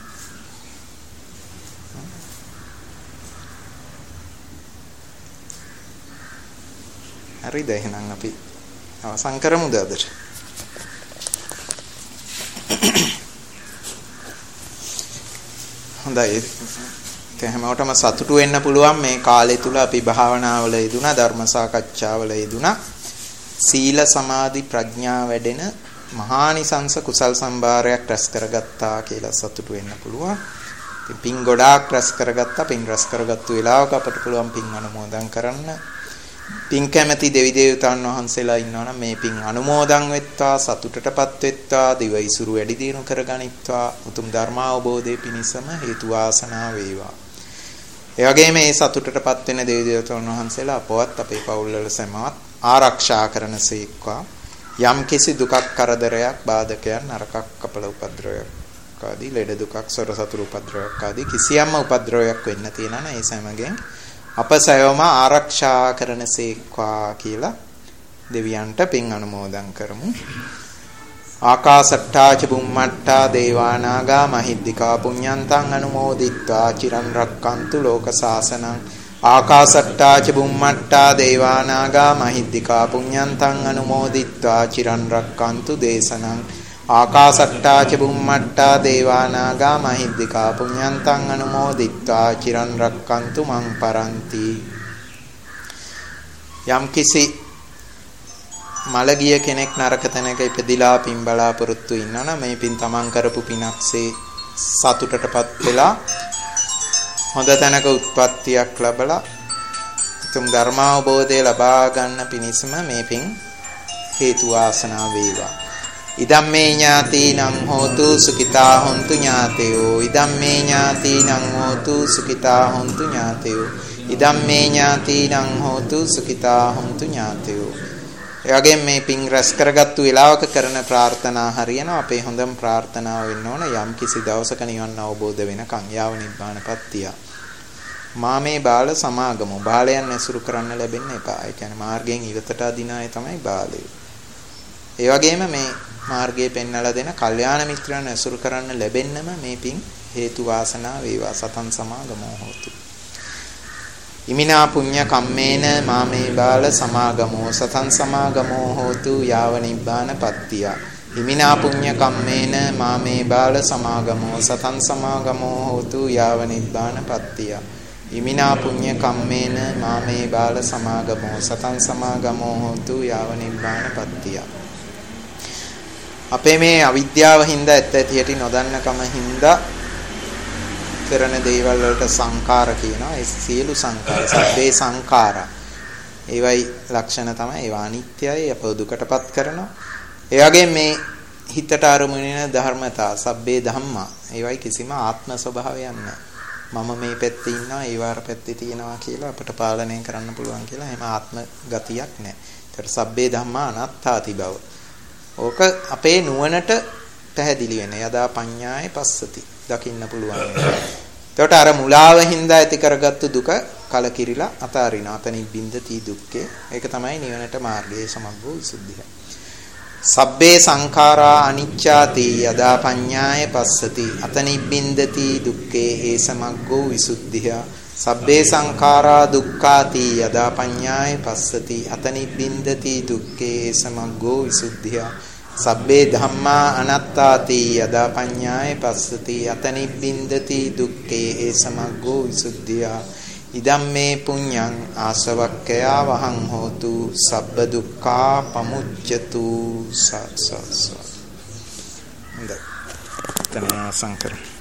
හරිද? එහෙනම් අපි අවසන් කරමුද අදට? හොඳයි. හැමෝටම සතුටු වෙන්න පුළුවන් මේ කාලය තුල අපි භාවනාවල යෙදුණා, ධර්ම සාකච්ඡාවල යෙදුණා. සීල සමාධි ප්‍රඥා වැඩෙන මහානිසංස කුසල් සම්භාරයක් රැස් කරගත්තා කියලා සතුටු වෙන්න පුළුවන්. ඉතින් පින් ගොඩාක් රැස් කරගත්තා. පින් රැස් කරගත්තු වෙලාවක අපට පුළුවන් පින් අනුමෝදන් කරන්න. පින් කැමැති දෙවි දේවතාවුන් වහන්සේලා ඉන්නවනම් මේ පින් අනුමෝදන් වෙත්වා, සතුටටපත් වෙත්වා, දිවයිසුරු වැඩි දියුණු කරගනිත්වා, උතුම් ධර්මාවබෝධයේ පිණසම හේතු වාසනා වේවා. ඒ වගේම මේ සතුටටපත් වෙන දෙවි දේවතාවුන් වහන්සේලා අපවත් අපේ පවුල්වල සමවත් ආරක්ෂා කරනසේක්වා. යම් කිසි දුකක්, කරදරයක්, බාධකයක්, නරකක්, කපල උපද්‍රවයක් ආදී ලෙඩ දුකක්, සොර සතුරු උපද්‍රවයක් ආදී කිසියම් උපද්‍රවයක් වෙන්න තියෙනවා නම් ඒ සෑමගෙන් අප සයවම ආරක්ෂා කරනසේක්වා කියලා දෙවියන්ට පින් අනුමෝදන් කරමු. ආකාසට්ටා ච බුම්මට්ටා දේවානාගා මහිද්దికා පුඤ්ඤන්තං අනුමෝදිත්වා චිරන් රක්칸තු ලෝක සාසනං ආකාසට්ටා ච බුම්මට්ටා දේවානාගා මහිද්దికා පුඤ්ඤන්තං අනුමෝදිත්වා චිරන් රක්칸තු දේශනං ආකාසට්ටා ච බුම්මට්ටා දේවානාගා මහිද්దికා පුඤ්ඤන්තං අනුමෝදිත්වා චිරන් රක්칸තු මං පරන්ති. යම්කිසි මලගිය කෙනෙක් නරක තැනක ඉපදිලා පින් බලාපොරොත්තු ඉන්නවනම් මේ පින් තමන් කරපු පිනක්සේ සතුටටපත් වෙලා හොඳ තැනක උත්පත්තියක් ලැබලා උතුම් ධර්මාවබෝධය ලබා ගන්න පිණිසම මේ පින් හේතු වාසනා වේවා. ඉදම්මේ ඥාතිනං හෝතු සුඛිතා හොන්තු ඥාතයෝ ඉදම්මේ ඥාතිනං හෝතු සුඛිතා හොන්තු ඥාතයෝ ඉදම්මේ ඥාතිනං හෝතු සුඛිතා හොන්තු ඥාතයෝ. ඒ වගේම මේ පින් රැස් කරගත්තු වෙලාවක කරන ප්‍රාර්ථනා හරියනවා. අපේ හොඳම ප්‍රාර්ථනාව වෙන්න ඕන යම් කිසි දවසක නිවන් අවබෝධ වෙනකන් යාව නිබ්බානපත්තිය. මාමේ බාල සමාගමෝ බාලයන් ඇසුරු කරන්න ලැබෙන්න එපා. ඒ කියන්නේ මාර්ගයෙන් ඉවතට අදින අය තමයි බාලයෝ. ඒ වගේම මේ මාර්ගයේ පෙන්වලා දෙන කල්යාණ මිත්‍රයන් ඇසුරු කරන්න ලැබෙන්නම මේ පින් හේතු වාසනා වේවා. සතන් සමාගමෝ හෝතු. ඉමිනා පුඤ්ඤ කම්මේන මාමේ බාල සමාගමෝ සතන් සමාගමෝ හෝතු යාව නිබ්බානපත්තිය. ඉමිනා පුඤ්ඤ කම්මේන මාමේ බාල සමාගමෝ සතන් සමාගමෝ හෝතු යාව නිබ්බානපත්තිය. ඉමිනා පුඤ්ඤ කම්මේන මාමේ බාල සමාගමෝ සතන් සමාගමෝ හෝතු යාව නිබ්බානපත්තිය. අපේ මේ අවිද්‍යාව හින්දා ඇත්ත ඇති නොදන්නකම හින්දා කරන දේවල් වලට සංකාර කියනවා. ඒ සියලු සංකාර සබ්බේ සංකාරා. ඒවයි ලක්ෂණ තමයි ඒවා අනිත්‍යයි අපව දුකටපත් කරනවා. ඒ වගේම මේ හිතට අරමුණ වෙන ධර්මතා සබ්බේ ධම්මා. ඒවයි කිසිම ආත්ම ස්වභාවයක් නැහැ. මම මේ පැත්තේ ඉන්නවා ඒ වාර පැත්තේ තියෙනවා කියලා අපට පාලනය කරන්න පුළුවන් කියලා එහෙම ආත්ම ගතියක් නැහැ. ඒතර සබ්බේ ධම්මා අනාත්තාති බව. ඕක අපේ නුවණට පැහැදිලි වෙන යදා පඤ්ඤාය පස්සති දකින්න පුළුවන්. එතකොට අර මුලාව හින්දා ඇති කරගත්තු දුක කලකිරිලා අතාරිනවා. අතනින් බින්දති දුක්ඛේ. ඒක තමයි නිවනට මාර්ගයේ සමග්ගෝ විසුද්ධිය. සබ්බේ සංඛාරා අනිච්ඡාති යදා පඤ්ඤාය පස්සති අතනින් බින්දති දුක්ඛේ ඒ සමග්ගෝ විසුද්ධිය. සබ්බේ සංඛාරා දුක්ඛාති යදා පඤ්ඤාය පස්සති අතනින් බින්දති දුක්ඛේ ඒ සමග්ගෝ විසුද්ධිය. සබ්බේ ධම්මා අනාත්තාති යදා පඤ්ඤාය පස්සති අතනිබ්බින්දති දුක්ඛේ ඒ සමග්ගෝ විසුද්ධිය. ඉදම්මේ පුඤ්ඤං ආසවක්ඛයා වහං හෝතු සබ්බ දුක්ඛා පමුච්ඡතු සත්සස්. හොඳයි. තන සංකර